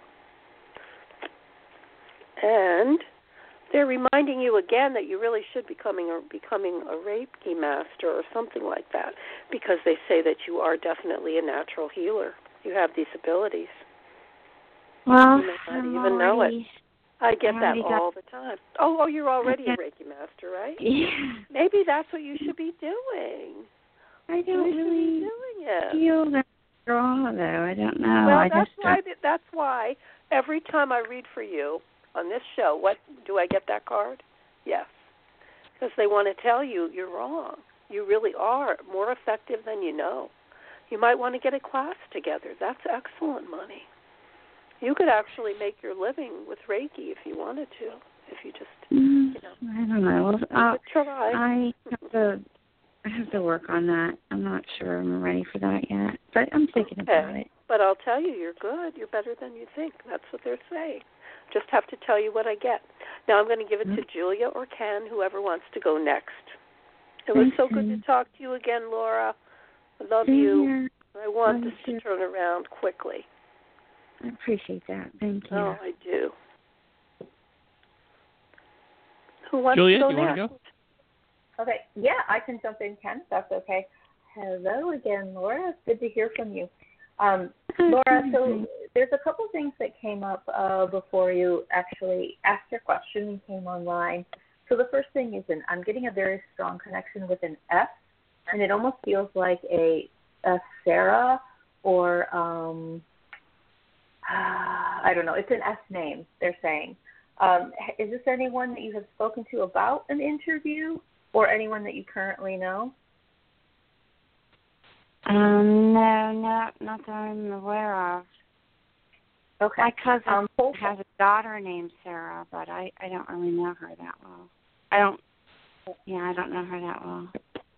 And they're reminding you again that you really should be becoming a Reiki master or something like that, because they say that you are definitely a natural healer. You have these abilities. Well, you may not even know it. I get that all the time. Oh, you're already a Reiki master, right? Yeah. Maybe that's what you should be doing. I don't really feel that draw, though. I don't know. Well, that's why every time I read for you on this show, what do I get that card? Yes. Because they want to tell you you're wrong. You really are more effective than you know. You might want to get a class together. That's excellent money. You could actually make your living with Reiki if you wanted to, if you just, I don't know. try. I have to work on that. I'm not sure I'm ready for that yet, but I'm thinking about it. But I'll tell you, you're good. You're better than you think. That's what they're saying. Just have to tell you what I get. Now I'm going to give it to Julia or Ken, whoever wants to go next. It was so good to talk to you again, Laura. I love you. I want this to turn around quickly. I appreciate that. Thank you. Oh, I do. Who wants Julia, to go do you next? want to go? Okay, yeah, I can jump in, Ken, if that's okay. Hello again, Laura. It's good to hear from you. Laura, so there's a couple things that came up before you actually asked your question and came online. So the first thing is I'm getting a very strong connection with an S, and it almost feels like a Sarah or, I don't know, it's an S name, they're saying. Is this anyone that you have spoken to about an interview or anyone that you currently know? No, not that I'm aware of. Okay. My cousin has a daughter named Sarah, but I don't really know her that well. I don't know her that well.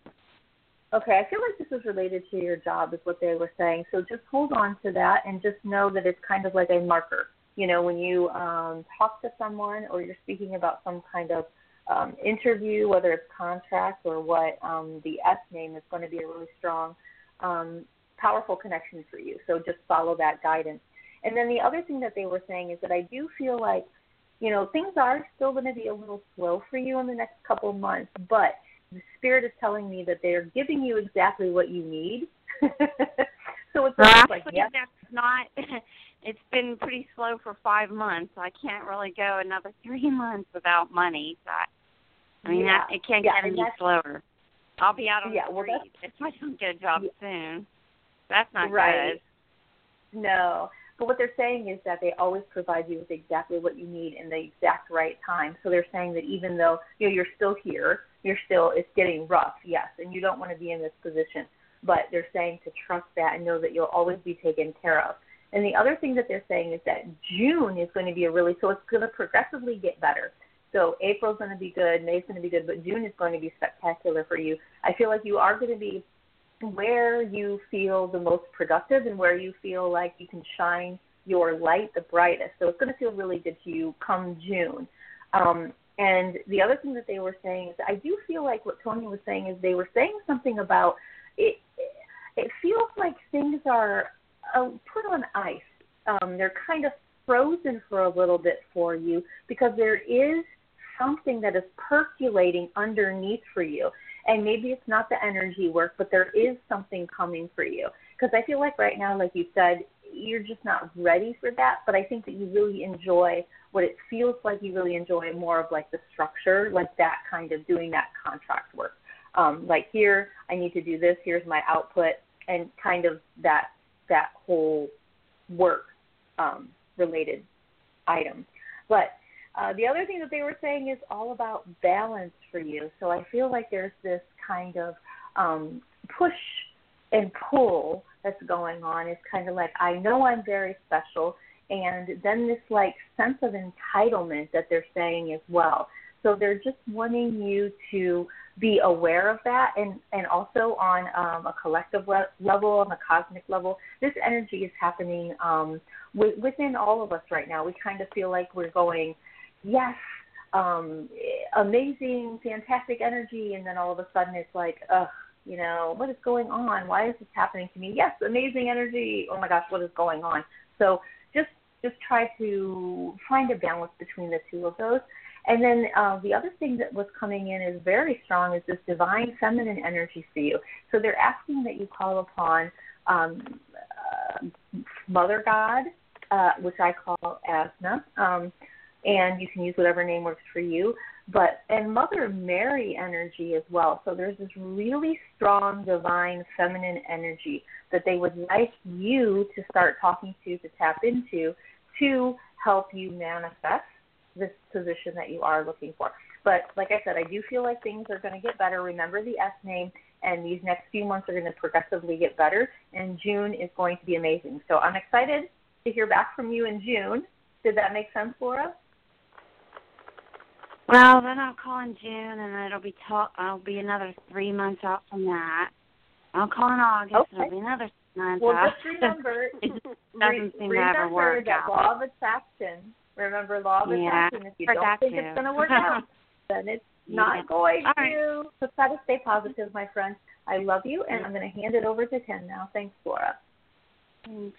Okay, I feel like this is related to your job is what they were saying. So just hold on to that and just know that it's kind of like a marker. You know, when you talk to someone or you're speaking about some kind of interview, whether it's contract or what, the S name is going to be a really strong, powerful connection for you. So just follow that guidance. And then the other thing that they were saying is that I do feel like, you know, things are still going to be a little slow for you in the next couple of months, but the Spirit is telling me that they're giving you exactly what you need. So it's like, yes. That's not, it's been pretty slow for 5 months. I can't really go another 3 months without money. So, it can't get any slower. I'll be out on the street if I don't get a job soon. That's not good. No. But what they're saying is that they always provide you with exactly what you need in the exact right time. So they're saying that even though you're still here, it's getting rough, yes, and you don't want to be in this position. But they're saying to trust that and know that you'll always be taken care of. And the other thing that they're saying is that June is going to be so it's going to progressively get better. So April's going to be good, May's going to be good, but June is going to be spectacular for you. I feel like you are going to be where you feel the most productive and where you feel like you can shine your light the brightest. So it's going to feel really good to you come June. And the other thing that they were saying is I do feel like what Tony was saying is they were saying something about it. It feels like things are put on ice. They're kind of frozen for a little bit for you because there is something that is percolating underneath for you. And maybe it's not the energy work, but there is something coming for you. Because I feel like right now, like you said, you're just not ready for that. But I think that you really enjoy what it feels like. You really enjoy more of like the structure, like that kind of doing that contract work. Like here, I need to do this. Here's my output, and kind of that whole work related item. But the other thing that they were saying is all about balance for you. So I feel like there's this kind of push and pull that's going on. It's kind of like, I know I'm very special, and then this like sense of entitlement that they're saying as well. So they're just wanting you to be aware of that, and also on a collective level, on a cosmic level, this energy is happening within all of us right now. We kind of feel like we're going, yes, amazing, fantastic energy, and then all of a sudden it's like, ugh, what is going on? Why is this happening to me? Yes, amazing energy. Oh my gosh, what is going on? So just try to find a balance between the two of those. And then the other thing that was coming in is very strong is this divine feminine energy for you. So they're asking that you call upon Mother God, which I call Asna, and you can use whatever name works for you, and Mother Mary energy as well. So there's this really strong divine feminine energy that they would like you to start talking to tap into, to help you manifest this position that you are looking for. But like I said, I do feel like things are going to get better. Remember the S name, and these next few months are going to progressively get better, and June is going to be amazing. So I'm excited to hear back from you in June. Did that make sense, Laura? Well, then I'll call in June, and I'll be another 3 months out from that. I'll call in August, and it'll be another 6 months out. Well, just remember, it just doesn't seem to ever work that out. law of attraction. Remember law of attraction. If you don't think it's going to work out, then it's not going to. So try to stay positive, my friend. I love you, and I'm going to hand it over to Ken now. Thanks, Laura. Thanks.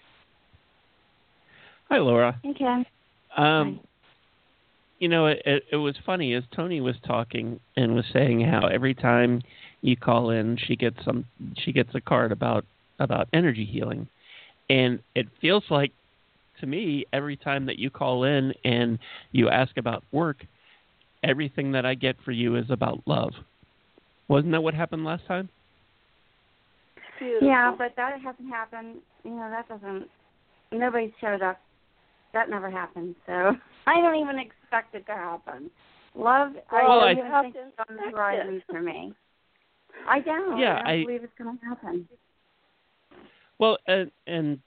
Hi, Laura. Hey, Ken. Hi. It was funny as Tony was talking and was saying how every time you call in, she gets a card about energy healing, and it feels like to me every time that you call in and you ask about work, everything that I get for you is about love. Wasn't that what happened last time? Yeah, but that hasn't happened. Nobody showed up. That never happened, so I don't even expect it to happen. Love, I don't even think it's on the horizon for me. I don't. Yeah, I don't believe it's going to happen. Well, and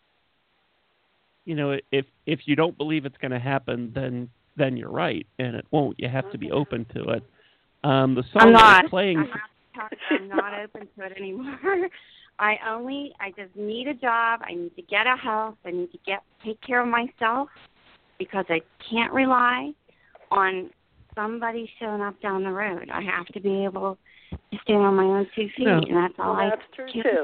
if you don't believe it's going to happen, then you're right, and it won't. You have to be open to it. The song that was playing. I'm not open to it anymore. I just need a job. I need to get a house. I need to take care of myself because I can't rely on somebody showing up down the road. I have to be able to stand on my own 2 feet, and that's all that's true too.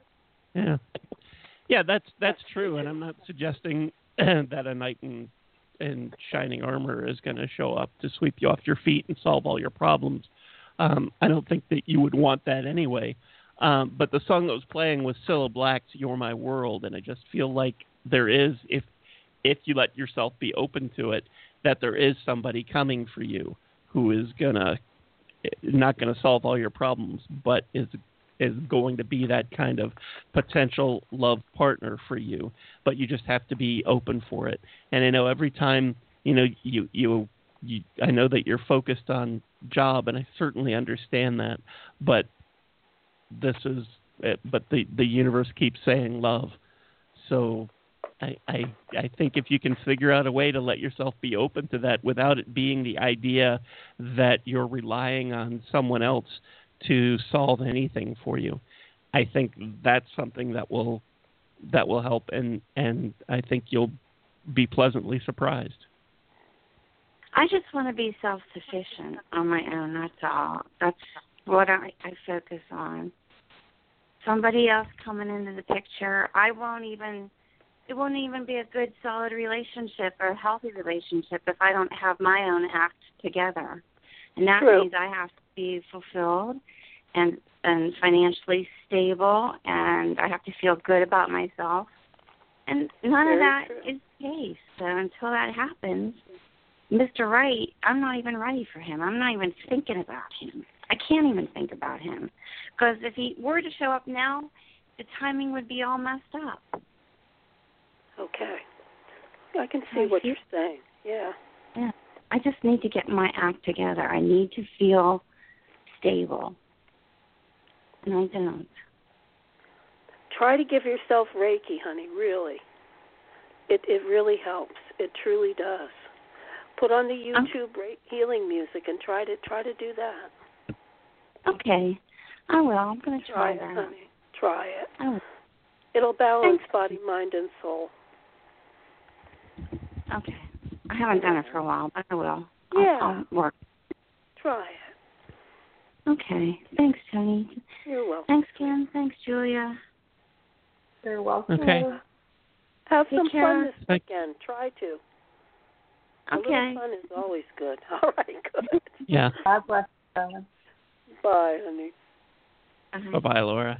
Yeah, that's true, and I'm not suggesting that a knight in shining armor is going to show up to sweep you off your feet and solve all your problems. I don't think that you would want that anyway. But the song that was playing was Cilla Black's "You're My World," and I just feel like there is, if you let yourself be open to it, that there is somebody coming for you who is not gonna solve all your problems, but is going to be that kind of potential love partner for you. But you just have to be open for it. And I know every time I know that you're focused on job, and I certainly understand that, but the universe keeps saying love. So I think if you can figure out a way to let yourself be open to that without it being the idea that you're relying on someone else to solve anything for you, I think that's something that will help, and I think you'll be pleasantly surprised. I just want to be self-sufficient on my own, that's all. That's what I focus on. Somebody else coming into the picture, it won't even be a good, solid relationship or a healthy relationship if I don't have my own act together. And that means I have to be fulfilled and financially stable, and I have to feel good about myself. And none of that is the case. So until that happens, Mr. Right, I'm not even ready for him. I'm not even thinking about him. I can't even think about him. Because if he were to show up now, the timing would be all messed up. Okay. I can see what you're saying. Yeah. Yeah. I just need to get my act together. I need to feel stable. And I don't. Try to give yourself Reiki, honey, really. It really helps. It truly does. Put on the YouTube healing music and try to do that. Okay. I will. I'm going to try that. Try it, honey. Try it. I will. It'll balance body, mind, and soul. Okay. I haven't done it for a while, but I will. I'll work. Try it. Okay. Thanks, Tony. You're welcome. Thanks, Kim. Thanks, Julia. You're welcome. Okay. Have Take some care. fun this weekend. Try to. A Okay. little fun is always good. All right, good. Yeah. God bless you. Bye, honey. Bye-bye, Laura.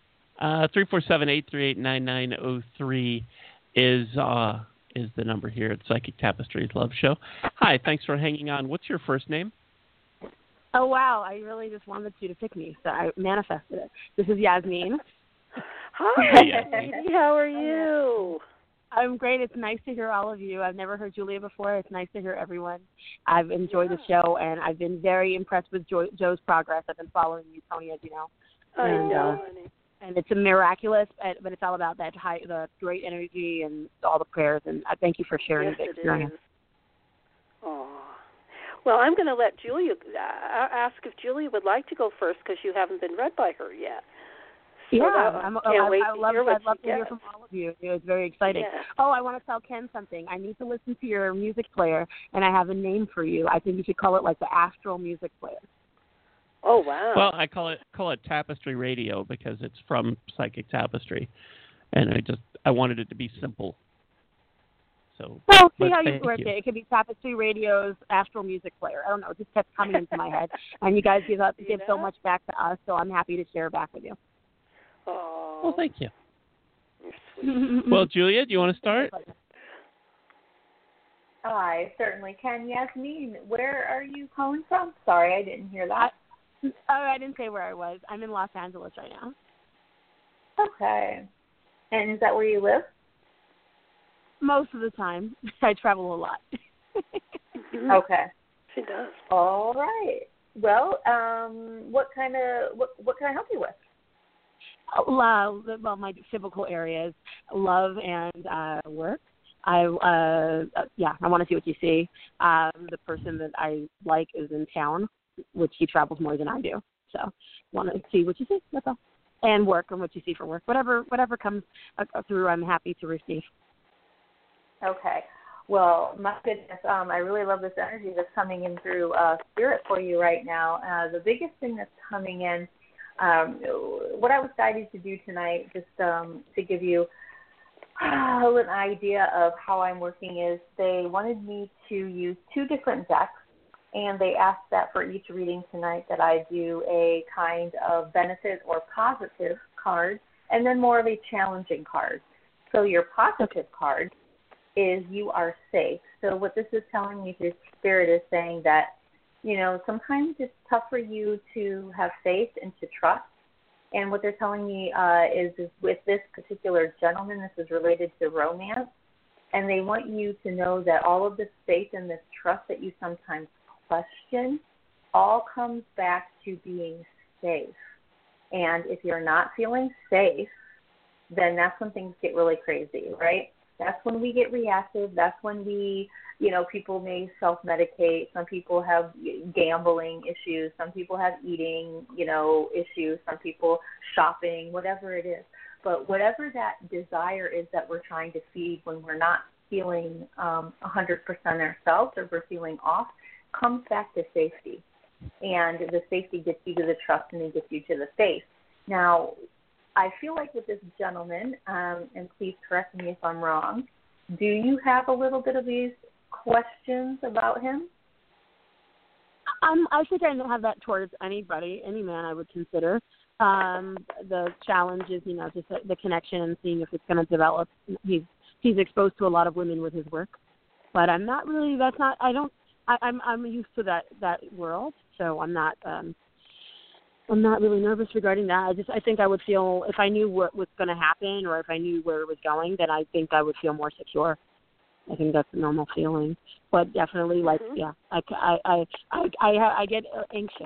347-838-9903 is the number here at Psychic Tapestries Love Show. Hi, thanks for hanging on. What's your first name? Oh, wow. I really just wanted you to pick me, so I manifested it. This is Yasmin. Hi, Yasmin. Edie. How are you? I'm great. It's nice to hear all of you. I've never heard Julia before. It's nice to hear everyone. I've enjoyed the show, and I've been very impressed with Joe's progress. I've been following you, Tony, as you know. I know, honey. And it's a miraculous, but it's all about that the great energy and all the prayers. And I thank you for sharing Yes, the experience. Oh. Well, I'm going to let Julia ask if Julia would like to go first because you haven't been read by her yet. So I'd love to hear gets. from all of you. It's very exciting. Yeah. Oh, I want to tell Ken something. I need to listen to your music player, and I have a name for you. I think you should call it like the Astral Music Player. Oh, wow. Well, I call it Tapestry Radio because it's from Psychic Tapestry, and I wanted it to be simple. So. Well, see how you work it. It could be Tapestry Radio's Astral Music Player. I don't know. It just kept coming into my head, and you guys give so much back to us, so I'm happy to share back with you. Oh. Well, thank you. Well, Julia, do you want to start? I certainly can. Yasmin, where are you calling from? Sorry, I didn't hear that. I didn't say where I was. I'm in Los Angeles right now. Okay. And is that where you live? Most of the time. I travel a lot. Okay. She does. All right. Well, what can I help you with? Well, my typical areas, love and work. I want to see what you see. The person that I like is in town, which he travels more than I do. So, want to see what you see. That's all. And work and what you see for work. Whatever comes through, I'm happy to receive. Okay. Well, my goodness, I really love this energy that's coming in through Spirit for you right now. The biggest thing that's coming in, what I was guided to do tonight, just to give you an idea of how I'm working, is they wanted me to use 2 different decks, and they asked that for each reading tonight that I do a kind of benefit or positive card, and then more of a challenging card. So your positive card is you are safe. So what this is telling me through Spirit is saying that, sometimes it's tough for you to have faith and to trust. And what they're telling me is with this particular gentleman, this is related to romance, and they want you to know that all of this faith and this trust that you sometimes question all comes back to being safe. And if you're not feeling safe, then that's when things get really crazy, right? That's when we get reactive. That's when we, people may self-medicate. Some people have gambling issues. Some people have eating, issues. Some people shopping, whatever it is. But whatever that desire is that we're trying to feed when we're not feeling 100% ourselves or we're feeling off, comes back to safety. And the safety gets you to the trust and it gets you to the faith. Now, I feel like with this gentleman, and please correct me if I'm wrong, do you have a little bit of these questions about him? I think I don't have that towards any man I would consider. The challenge is, just the connection and seeing if it's going to develop. He's exposed to a lot of women with his work, but I'm not really. I'm used to that world, so I'm not really nervous regarding that. I think I would feel, if I knew what was going to happen or if I knew where it was going, then I think I would feel more secure. I think that's a normal feeling, but definitely, I get anxious.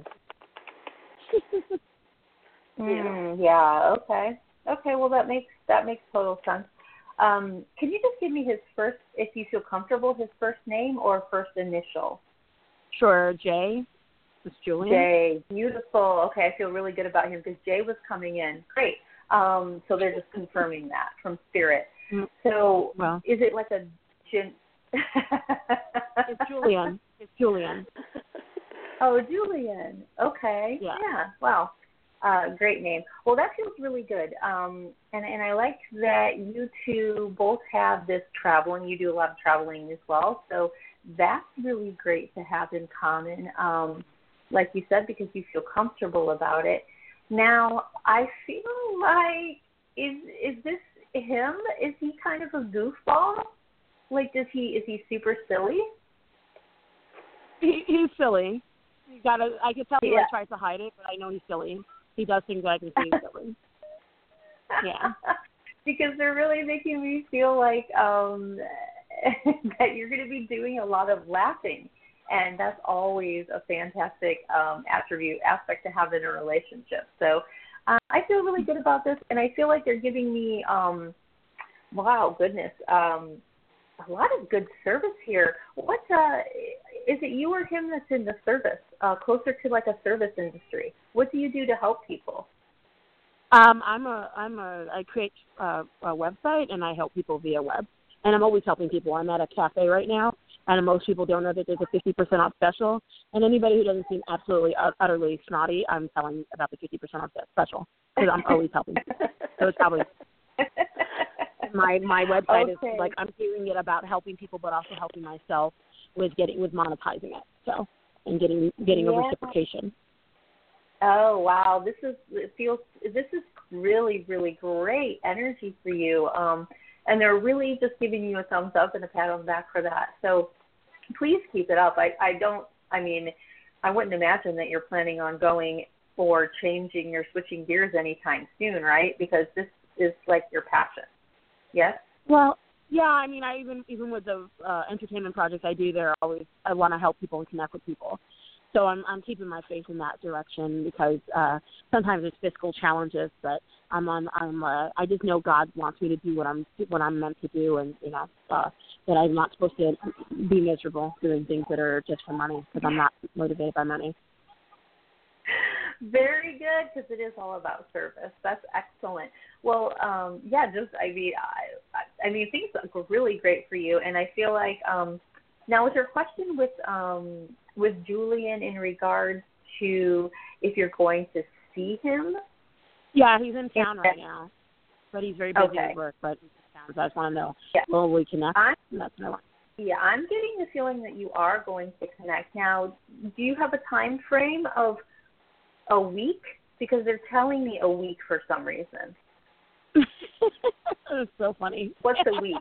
Yeah. Okay. Well, that makes total sense. Can you just give me his first, if you feel comfortable, his first name or first initial? Sure. Jay. It's Julian. Jay. Beautiful. Okay, I feel really good about him because Jay was coming in. Great. So they're just confirming that from Spirit. So is it like a it's Julian. It's Julian. Oh, Julian. Okay. Yeah. Wow. Great name. Well, that feels really good. And I like that you two both have this traveling. You do a lot of traveling as well. So that's really great to have in common, like you said, because you feel comfortable about it. Now, I feel like, is this him? Is he kind of a goofball? Like, is he super silly? He's silly. I could tell he Yeah. tries to hide it, but I know he's silly. He does things that I can see he's silly. Yeah. Because they're really making me feel like that you're going to be doing a lot of laughing, and that's always a fantastic aspect to have in a relationship. So I feel really good about this, and I feel like they're giving me, wow, goodness, a lot of good service here. What is it, you or him that's in the service, closer to like a service industry? What do you do to help people? I create a website and I help people via web, and I'm always helping people. I'm at a cafe right now, and most people don't know that there's a 50% off special. And anybody who doesn't seem absolutely utterly snotty, I'm telling about the 50% off special because I'm always helping people. So it's probably my website is like I'm doing it about helping people, but also helping myself with monetizing it. So and getting a reciprocation. Oh wow, this is really, really great energy for you. And they're really just giving you a thumbs up and a pat on the back for that. So please keep it up. I wouldn't imagine that you're planning on going or changing or switching gears anytime soon, right? Because this is like your passion. Yes? Well, yeah, I mean, I even with the entertainment projects I do, I want to help people and connect with people. So I'm keeping my faith in that direction because sometimes it's fiscal challenges, but I just know God wants me to do what I'm meant to do, and that I'm not supposed to be miserable doing things that are just for money because I'm not motivated by money. Very good, because it is all about service. That's excellent. Well, things look really great for you, and I feel like now with your question with Julian in regards to if you're going to see him. Yeah, he's in town right now, but he's very busy at work. But he's in town, so I just want to know will we connect? That's what I want. Yeah, I'm getting the feeling that you are going to connect. Now, do you have a time frame of a week? Because they're telling me a week for some reason. It's so funny. What's a week?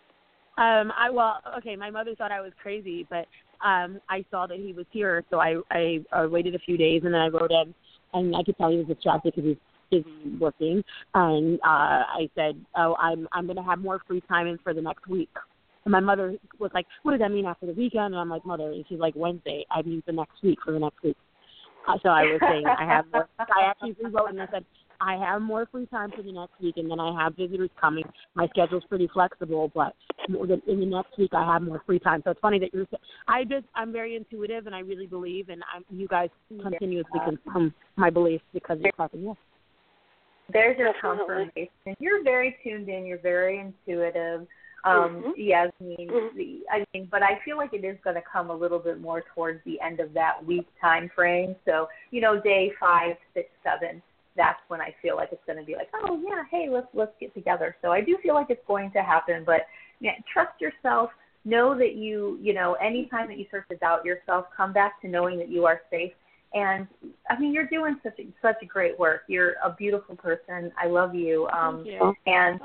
My mother thought I was crazy, but I saw that he was here, so I waited a few days, and then I wrote in, and I could tell he was distracted because he's busy working, and I said, I'm going to have more free time in for the next week. And my mother was like, what does that mean after the weekend? And I'm like, Mother, and she's like, Wednesday. I mean the next week for the next week. So I was saying I actually rewrote and I said, I have more free time for the next week, and then I have visitors coming. My schedule's pretty flexible, but in the next week I have more free time. So it's funny that I'm very intuitive, and I really believe, and you guys continuously confirm my beliefs because you're talking. Yes. There's your confirmation. You're very tuned in. You're very intuitive. Yasmin, but I feel like it is going to come a little bit more towards the end of that week time frame. So, day 5, 6, 7. That's when I feel like it's going to be like, oh yeah, hey, let's get together. So I do feel like it's going to happen, but trust yourself. Know that anytime that you start to doubt yourself, come back to knowing that you are safe. And you're doing such a great work. You're a beautiful person. I love you. Thank you. And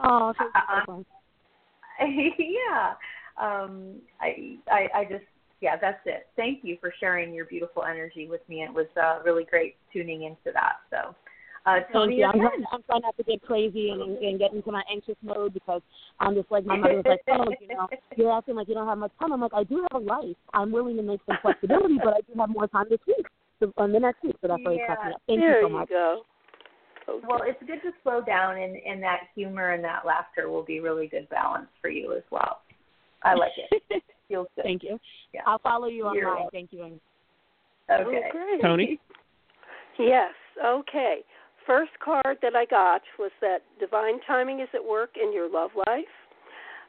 that's it. Thank you for sharing your beautiful energy with me. It was really great tuning into that. So. Thank you. I'm trying not to get crazy and get into my anxious mode because I'm just like, my mother was like, you're acting like you don't have much time. I'm like, I do have a life. I'm willing to make some flexibility, but I do have more time this week and the next week. So that's why you're cracking up. Thank you so much. There you go. Okay. Well, it's good to slow down, and that humor and that laughter will be really good balance for you as well. I like it. Feels good. Thank you. Yeah. I'll follow you online. Thank you. Okay. Tony? Yes. Okay. First card that I got was that divine timing is at work in your love life.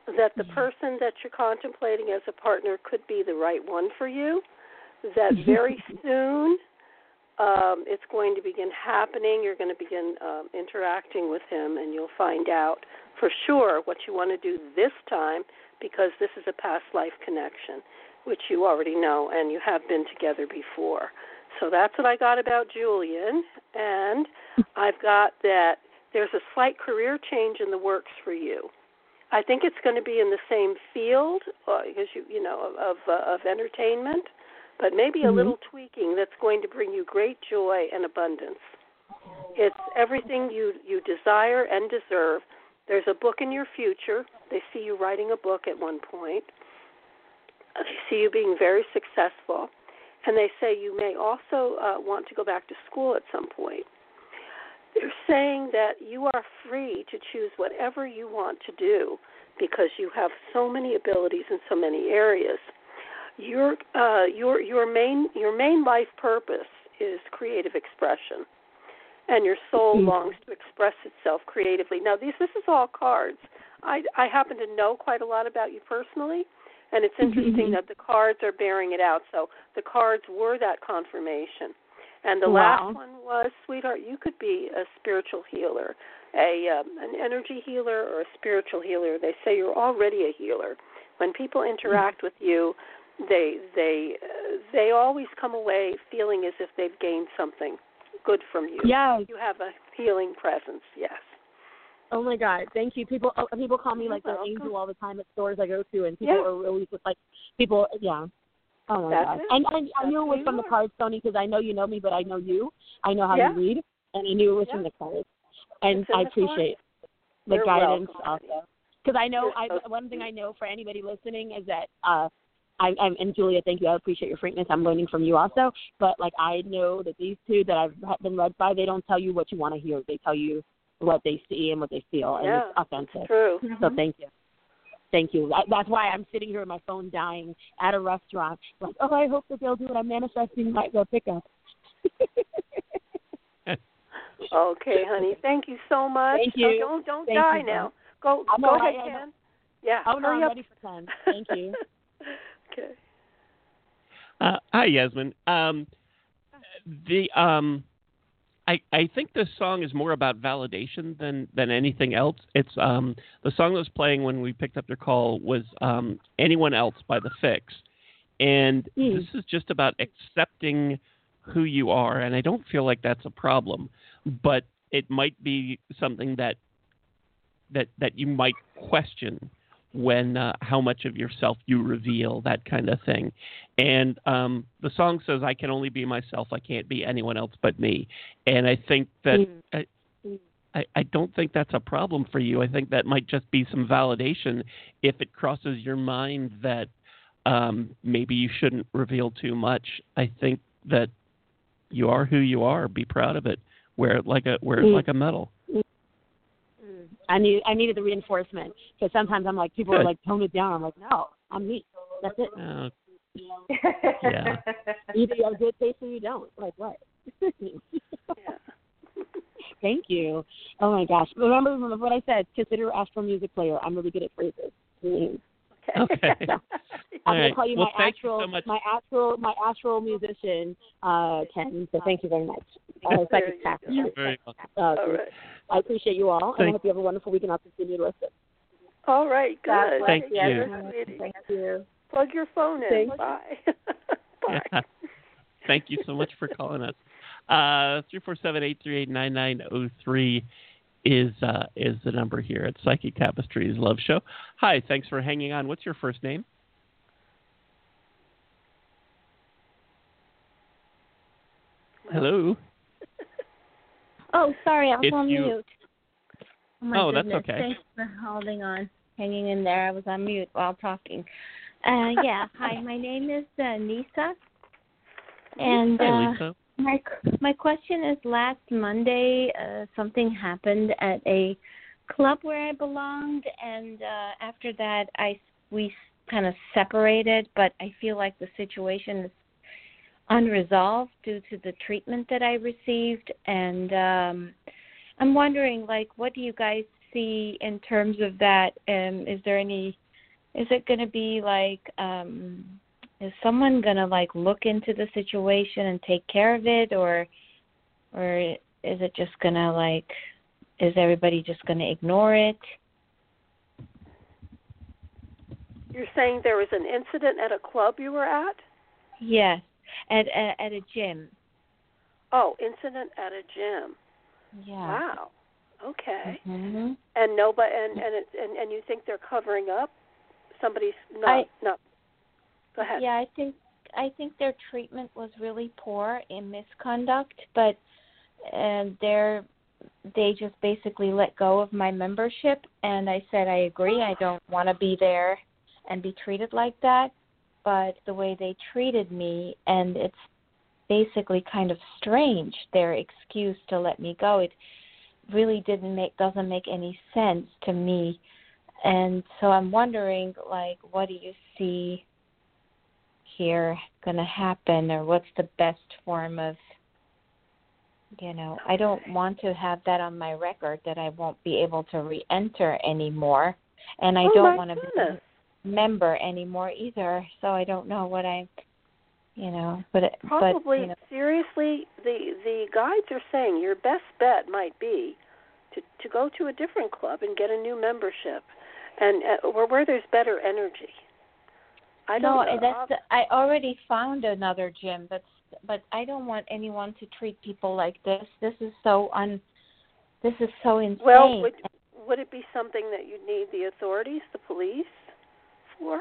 that the person that you're contemplating as a partner could be the right one for you, that very soon it's going to begin happening. You're going to begin interacting with him, and you'll find out for sure what you want to do this time, because this is a past life connection, which you already know, and you have been together before. So that's what I got about Julian, and I've got that there's a slight career change in the works for you. I think it's going to be in the same field, because of entertainment, but maybe a little tweaking that's going to bring you great joy and abundance. It's everything you desire and deserve. There's a book in your future. They see you writing a book at one point. They see you being very successful. And they say you may also want to go back to school at some point. They're saying that you are free to choose whatever you want to do because you have so many abilities in so many areas. Your main life purpose is creative expression, and your soul longs to express itself creatively. Now, this is all cards. I happen to know quite a lot about you personally, and it's interesting that the cards are bearing it out. So the cards were that confirmation. And the last one was, sweetheart, you could be a spiritual healer, an energy healer or a spiritual healer. They say you're already a healer. When people interact with you, they always come away feeling as if they've gained something good from you. Yes. You have a healing presence, yes. Oh my God! Thank you. People call me like their angel all the time at stores I go to, and people are really just like people. Yeah. Oh my God! And I knew it was from the cards, Tony, because I know you know me, but I know you. I know how you read, and I knew it was from the cards. And I appreciate the guidance also, because I know one thing I know for anybody listening is that and Julia, thank you. I appreciate your frankness. I'm learning from you also. But like I know that these two that I've been led by, they don't tell you what you want to hear. They tell you what they see and what they feel, and it's authentic. True. So thank you. Thank you. That's why I'm sitting here with my phone dying at a restaurant. Like, I hope that they'll do what I'm manifesting might go pick up. Okay, honey. Thank you so much. Thank you. Don't die now. Go ahead, Ken. Yeah. Oh, no, I'm ready for 10. Thank you. Okay. Hi, Yasmin. I think this song is more about validation than anything else. It's the song that was playing when we picked up your call was Anyone Else by The Fix. And this is just about accepting who you are, and I don't feel like that's a problem, but it might be something that you might question when how much of yourself you reveal, that kind of thing. And the song says, I can only be myself. I can't be anyone else but me. And I think that I don't think that's a problem for you. I think that might just be some validation if it crosses your mind that maybe you shouldn't reveal too much. I think that you are who you are. Be proud of it. Wear it like a medal. I needed the reinforcement, because sometimes I'm like, people are like, tone it down. I'm like, no, I'm me. That's it. Yeah. Either you have a good taste or you don't. Like what? Thank you. Oh my gosh. Remember what I said. Consider Astro Music Player. I'm really good at phrases. Okay. I'm going to call you my astral musician, Ken. So thank you very much. Psychic Tapestry. You're very welcome. All right. I appreciate you all, and I hope you have a wonderful weekend. I'll continue to listen. All right, good. Thank you. Thank you. Plug your phone in. Bye. Bye. Yeah. Thank you so much for calling us. 347-838-9903 is the number here at Psychic Tapestry's Love Show. Hi, thanks for hanging on. What's your first name? Hello. Oh, sorry, I was on mute. Oh, goodness. That's okay. Thanks for holding on, hanging in there. I was on mute while talking. Hi, my name is Nisa. And Hi, Lisa. my question is, last Monday, something happened at a club where I belonged, and after that, we kind of separated, but I feel like the situation is unresolved due to the treatment that I received, and I'm wondering, like, what do you guys see in terms of that? Is it going to be like, is someone going to like look into the situation and take care of it, or is it just going to like, is everybody just going to ignore it? You're saying there was an incident at a club you were at? Yes, at a gym. Oh, incident at a gym. Yeah. Wow. Okay. Mm-hmm. And nobody, and you think they're covering up? Somebody's not. Go ahead. Yeah, I think their treatment was really poor in misconduct, but they just basically let go of my membership, and I said I agree. I don't want to be there and be treated like that, but the way they treated me, and it's basically kind of strange, their excuse to let me go. It really doesn't make any sense to me. And so I'm wondering, like, what do you see here going to happen, or what's the best form of, I don't want to have that on my record that I won't be able to re-enter anymore, and I don't want to be a member anymore either, so I don't know what Probably, seriously, the guides are saying your best bet might be to go to a different club and get a new membership, and where there's better energy. I already found another gym, but I don't want anyone to treat people like this. This is so insane. Well, would it be something that you'd need the authorities, the police, for?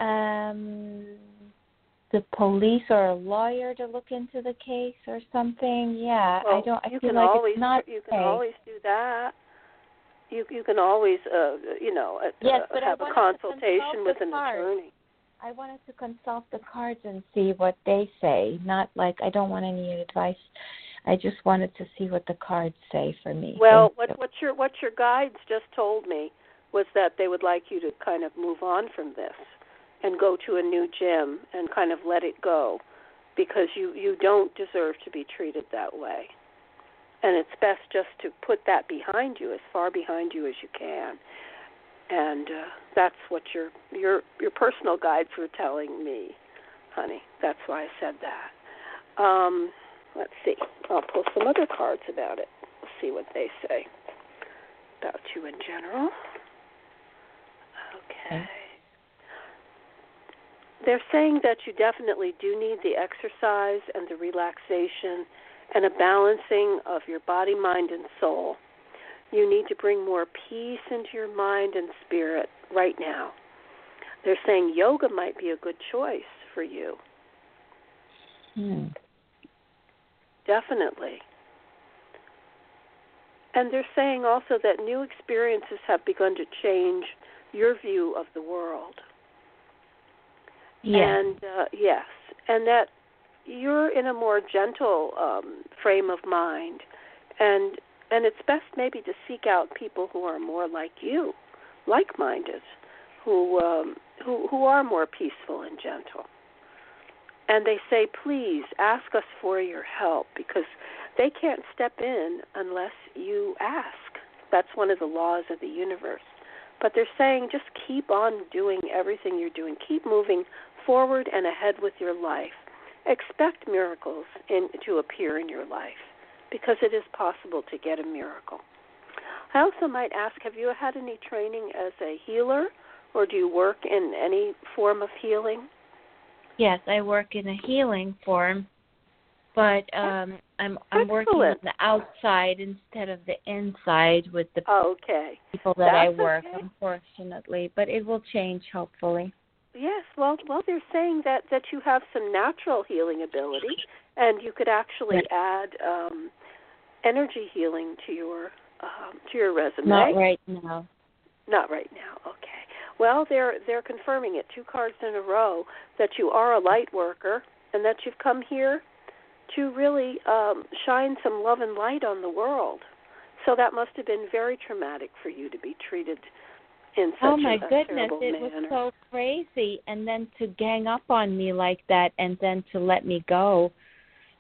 The police or a lawyer to look into the case or something. Yeah, well, I feel like it's not. You can always do that. You can always have a consultation with an attorney. I wanted to consult the cards and see what they say. Not like I don't want any advice. I just wanted to see what the cards say for me. Well, what your guides just told me was that they would like you to kind of move on from this and go to a new gym and kind of let it go, because you don't deserve to be treated that way. And it's best just to put that behind you, as far behind you as you can. And that's what your personal guides were telling me, honey. That's why I said that. Let's see. I'll pull some other cards about it. We'll see what they say about you in general. Okay. They're saying that you definitely do need the exercise and the relaxation and a balancing of your body, mind, and soul. You need to bring more peace into your mind and spirit right now. They're saying yoga might be a good choice for you. Definitely. And they're saying also that new experiences have begun to change your view of the world. Yeah. And yes, and that you're in a more gentle frame of mind, and it's best maybe to seek out people who are more like you, like-minded, who are more peaceful and gentle. And they say, please ask us for your help, because they can't step in unless you ask. That's one of the laws of the universe. But they're saying just keep on doing everything you're doing. Keep moving forward and ahead with your life. Expect miracles to appear in your life, because it is possible to get a miracle. I also might ask, have you had any training as a healer, or do you work in any form of healing? Yes, I work in a healing form, but I'm working on the outside instead of the inside with the people that I work, unfortunately. But it will change, hopefully. Yes, well, they're saying that you have some natural healing ability, and you could actually add energy healing to your resume. Not right now. Not right now. Okay. Well, they're confirming it 2 cards in a row that you are a light worker, and that you've come here to really shine some love and light on the world. So that must have been very traumatic for you to be treated in such oh my a goodness, terrible it manner. was so crazy, and then to gang up on me like that, and then to let me go.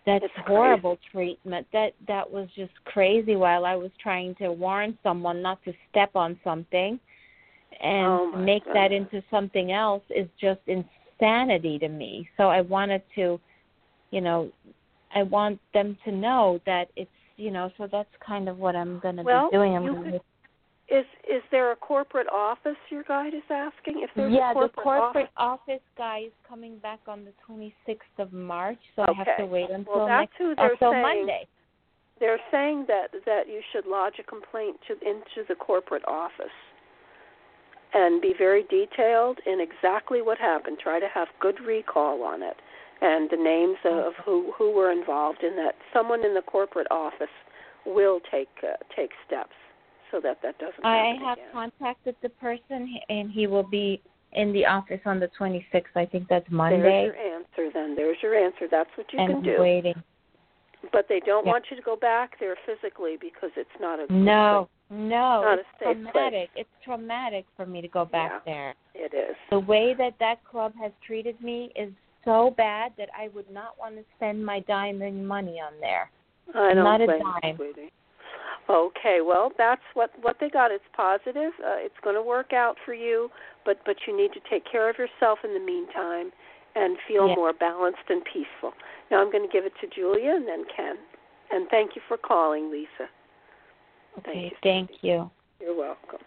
That's it's horrible treatment. That was just crazy while I was trying to warn someone not to step on something, and to make that into something else is just insanity to me. So I wanted to, I want them to know that it's, so that's kind of what I'm going to be doing. Is there a corporate office, your guide is asking? If there's a the corporate office guy is coming back on the 26th of March, so I have to wait until Monday. They're saying that you should lodge a complaint into the corporate office and be very detailed in exactly what happened. Try to have good recall on it and the names of who were involved in that. Someone in the corporate office will take steps so that doesn't happen I have again. contacted the person, and he will be in the office on the 26th. I think that's Monday. There's your answer then. There's your answer. That's what you can do. And waiting. But they don't want you to go back there physically because it's not a No, not it's a safe traumatic. place. It's traumatic for me to go back there. It is. The way that club has treated me is so bad that I would not want to spend my dime and money on there. I don't not blame a dime. you, sweetie. Okay, well, that's what they got. It's positive. It's going to work out for you, but you need to take care of yourself in the meantime and feel more balanced and peaceful. Now I'm going to give it to Julia and then Ken. And thank you for calling, Lisa. Okay, thank you. You're welcome.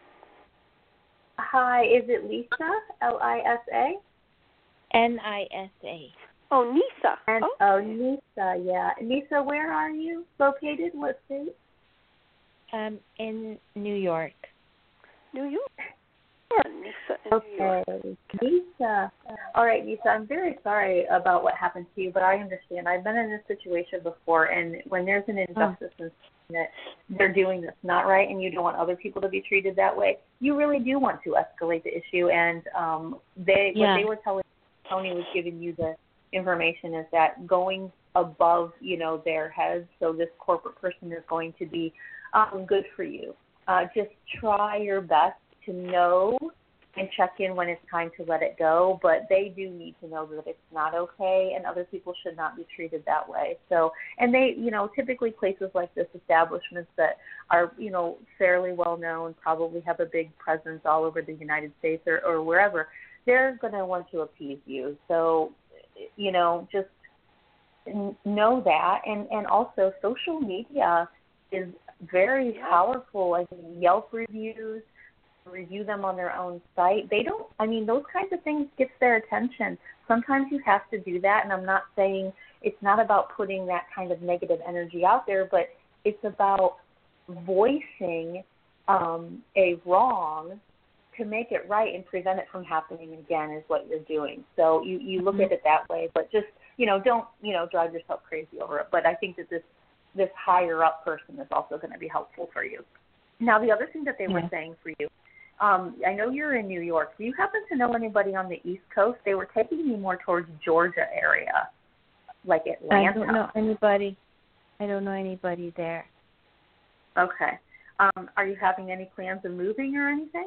Hi, is it Lisa? Lisa? Nisa. Oh, Nisa. Nisa, yeah. Nisa, where are you located? What state? In New York. New York. Nisa in New York. Nisa. All right, Nisa, I'm very sorry about what happened to you, but I understand. I've been in this situation before, and when there's an injustice and that they're doing this not right and you don't want other people to be treated that way, you really do want to escalate the issue. And what they were telling Tony was giving you the information is that going above, their heads, so this corporate person is going to be good for you. Just try your best to know and check in when it's time to let it go, but they do need to know that it's not okay and other people should not be treated that way. So, and they, typically places like this, establishments that are, fairly well known, probably have a big presence all over the United States or wherever, they're going to want to appease you. So, just know that. And also social media is very powerful. I think Yelp reviews, review them on their own site. Those kinds of things gets their attention. Sometimes you have to do that, and I'm not saying it's not about putting that kind of negative energy out there, but it's about voicing a wrong to make it right and prevent it from happening again is what you're doing. So you look at it that way, but just, don't, drive yourself crazy over it. But I think that this higher up person is also going to be helpful for you. Now, the other thing that they were saying for you, I know you're in New York. Do you happen to know anybody on the East Coast? They were taking me more towards Georgia area, like Atlanta. I don't know anybody. I don't know anybody there. Okay. Are you having any plans of moving or anything?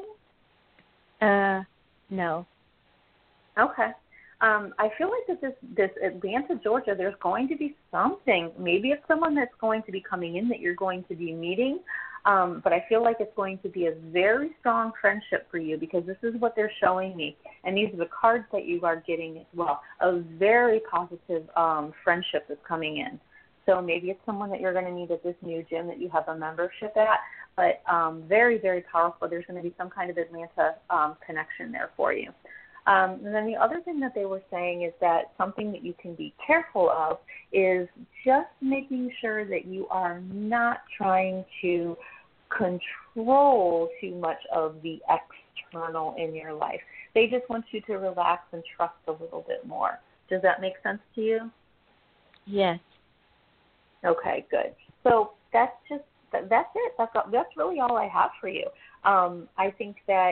No. Okay. I feel like that this Atlanta, Georgia, there's going to be something. Maybe it's someone that's going to be coming in that you're going to be meeting. But I feel like it's going to be a very strong friendship for you because this is what they're showing me. And these are the cards that you are getting as well. A very positive friendship is coming in. So maybe it's someone that you're going to meet at this new gym that you have a membership at. But very, very powerful. There's going to be some kind of Atlanta connection there for you. And then the other thing that they were saying is that something that you can be careful of is just making sure that you are not trying to control too much of the external in your life. They just want you to relax and trust a little bit more. Does that make sense to you? Yes. Okay, good. So that's it. That's really all I have for you. I think that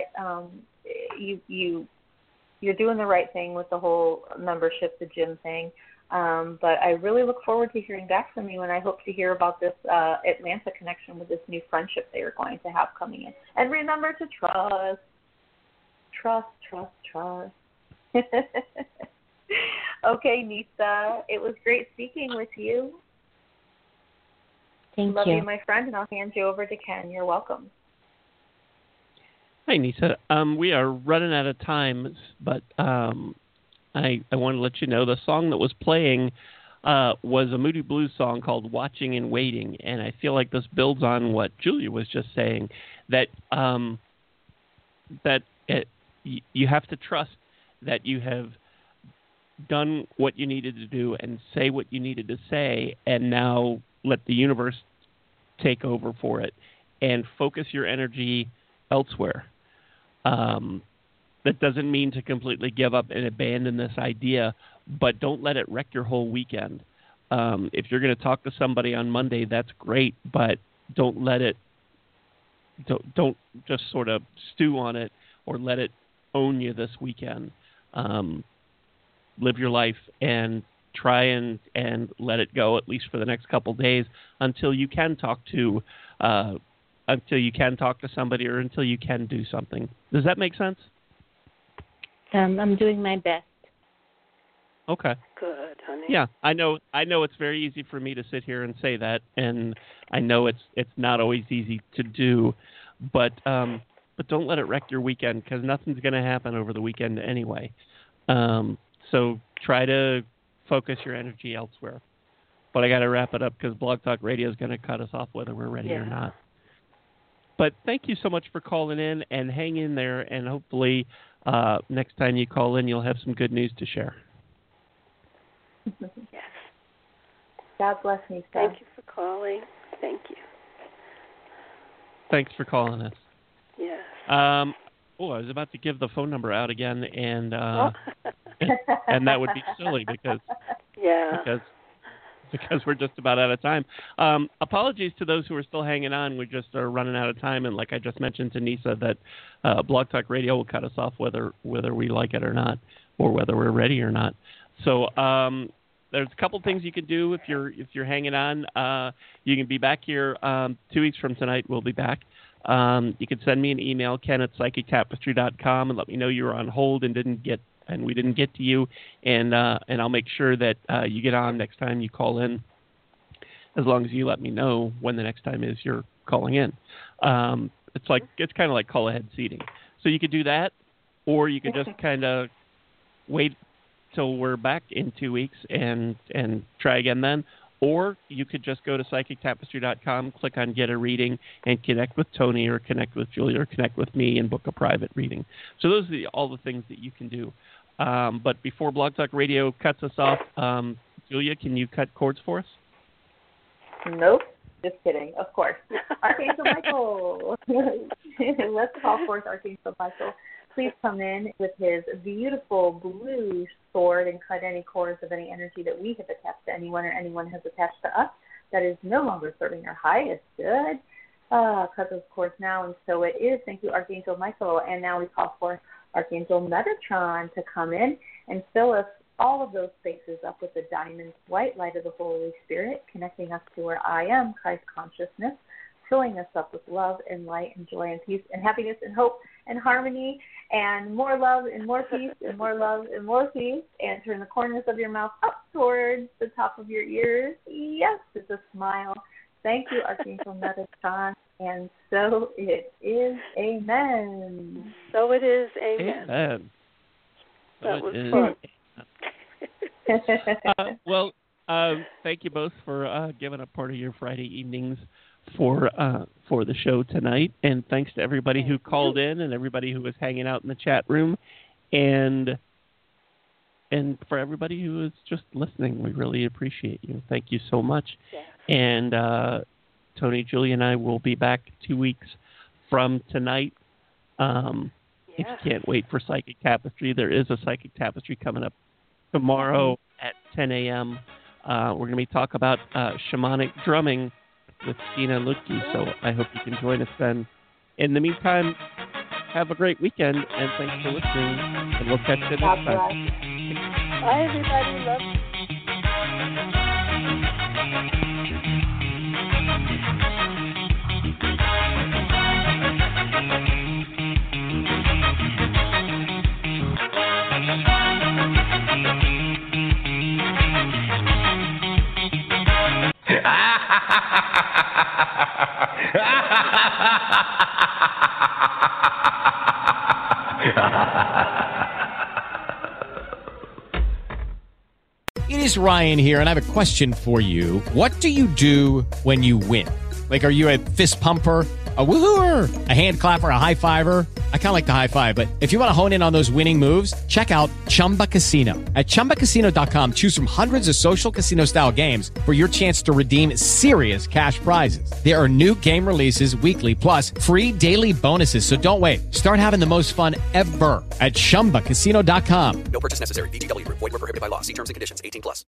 you're doing the right thing with the whole membership, the gym thing. But I really look forward to hearing back from you, and I hope to hear about this Atlanta connection with this new friendship they are going to have coming in. And remember to trust. Trust. Okay, Nisa, it was great speaking with you. Thank Love you. you, my friend, and I'll hand you over to Ken. You're welcome. Hi, Nisa. We are running out of time, but I want to let you know the song that was playing was a Moody Blues song called Watching and Waiting, and I feel like this builds on what Julia was just saying, that you have to trust that you have done what you needed to do and say what you needed to say, and now let the universe take over for it and focus your energy elsewhere. That doesn't mean to completely give up and abandon this idea, but don't let it wreck your whole weekend. If you're going to talk to somebody on Monday, that's great, but don't let it. Don't just sort of stew on it or let it own you this weekend. Live your life and try and let it go, at least for the next couple of days, until you can talk to somebody or until you can do something. Does that make sense? I'm doing my best. Okay. Good, honey. Yeah, I know it's very easy for me to sit here and say that, and I know it's not always easy to do, but don't let it wreck your weekend, because nothing's going to happen over the weekend anyway. So try to focus your energy elsewhere. But I got to wrap it up because Blog Talk Radio is going to cut us off whether we're ready or not. But thank you so much for calling in, and hang in there, and hopefully next time you call in, you'll have some good news to share. Yes. God bless me, Steph. Thank you for calling. Thank you. Thanks for calling us. Yes. I was about to give the phone number out again, and and that would be silly because we're just about out of time. Apologies to those who are still hanging on. We just are running out of time, and like I just mentioned to Nisa, that Blog Talk Radio will cut us off whether we like it or not, or whether we're ready or not. So there's a couple things you can do if you're hanging on. You can be back here 2 weeks from tonight. We'll be back. You can send me an email, ken@psychictapestry.com, and let me know you were on hold and we didn't get to you, and I'll make sure that you get on next time you call in, as long as you let me know when the next time is you're calling in. It's kind of like call ahead seating. So you could do that, or you could just kind of wait till we're back in 2 weeks and try again then. Or you could just go to psychictapestry.com, click on Get a Reading, and connect with Tony or connect with Julia or connect with me and book a private reading. So those are all the things that you can do. But before Blog Talk Radio cuts us off, Julia, can you cut cords for us? Nope. Just kidding. Of course. Archangel Michael. Let's call forth Archangel Michael. Please come in with his beautiful blue sword and cut any cords of any energy that we have attached to anyone or anyone has attached to us that is no longer serving our highest good. Cut those cords now, and so it is. Thank you, Archangel Michael. And now we call for Archangel Metatron to come in and fill us, all of those spaces, up with the diamond white light of the Holy Spirit, connecting us to our I am, Christ consciousness, filling us up with love and light and joy and peace and happiness and hope and harmony and more love and more peace and more love and more peace, and turn the corners of your mouth up towards the top of your ears. Yes, it's a smile. Thank you, Archangel Metatron. And so it is. Amen. So it is. Amen. Amen. That was fun. Thank you both for giving up part of your Friday evenings for the show tonight, and thanks to everybody who called in and everybody who was hanging out in the chat room, and for everybody who is just listening. We really appreciate you. Thank you so much. Yeah. And Tony, Julia, and I will be back 2 weeks from tonight. If you can't wait for Psychic Tapestry, there is a Psychic Tapestry coming up tomorrow at 10 a.m. We're going to be talking about shamanic drumming with Stina Lutke, so I hope you can join us then. In the meantime, have a great weekend, and thanks for listening, and we'll catch you next time. Bye, everybody. Love you. It is Ryan here, and I have a question for you. What do you do when you win? Like, are you a fist pumper, a woohooer, a hand clapper, a high fiver? I kind of like the high five, but if you want to hone in on those winning moves, check out Chumba Casino. At ChumbaCasino.com, choose from hundreds of social casino-style games for your chance to redeem serious cash prizes. There are new game releases weekly, plus free daily bonuses. So don't wait. Start having the most fun ever at ChumbaCasino.com. No purchase necessary. VGW Group. Void where prohibited by law. See terms and conditions. 18+.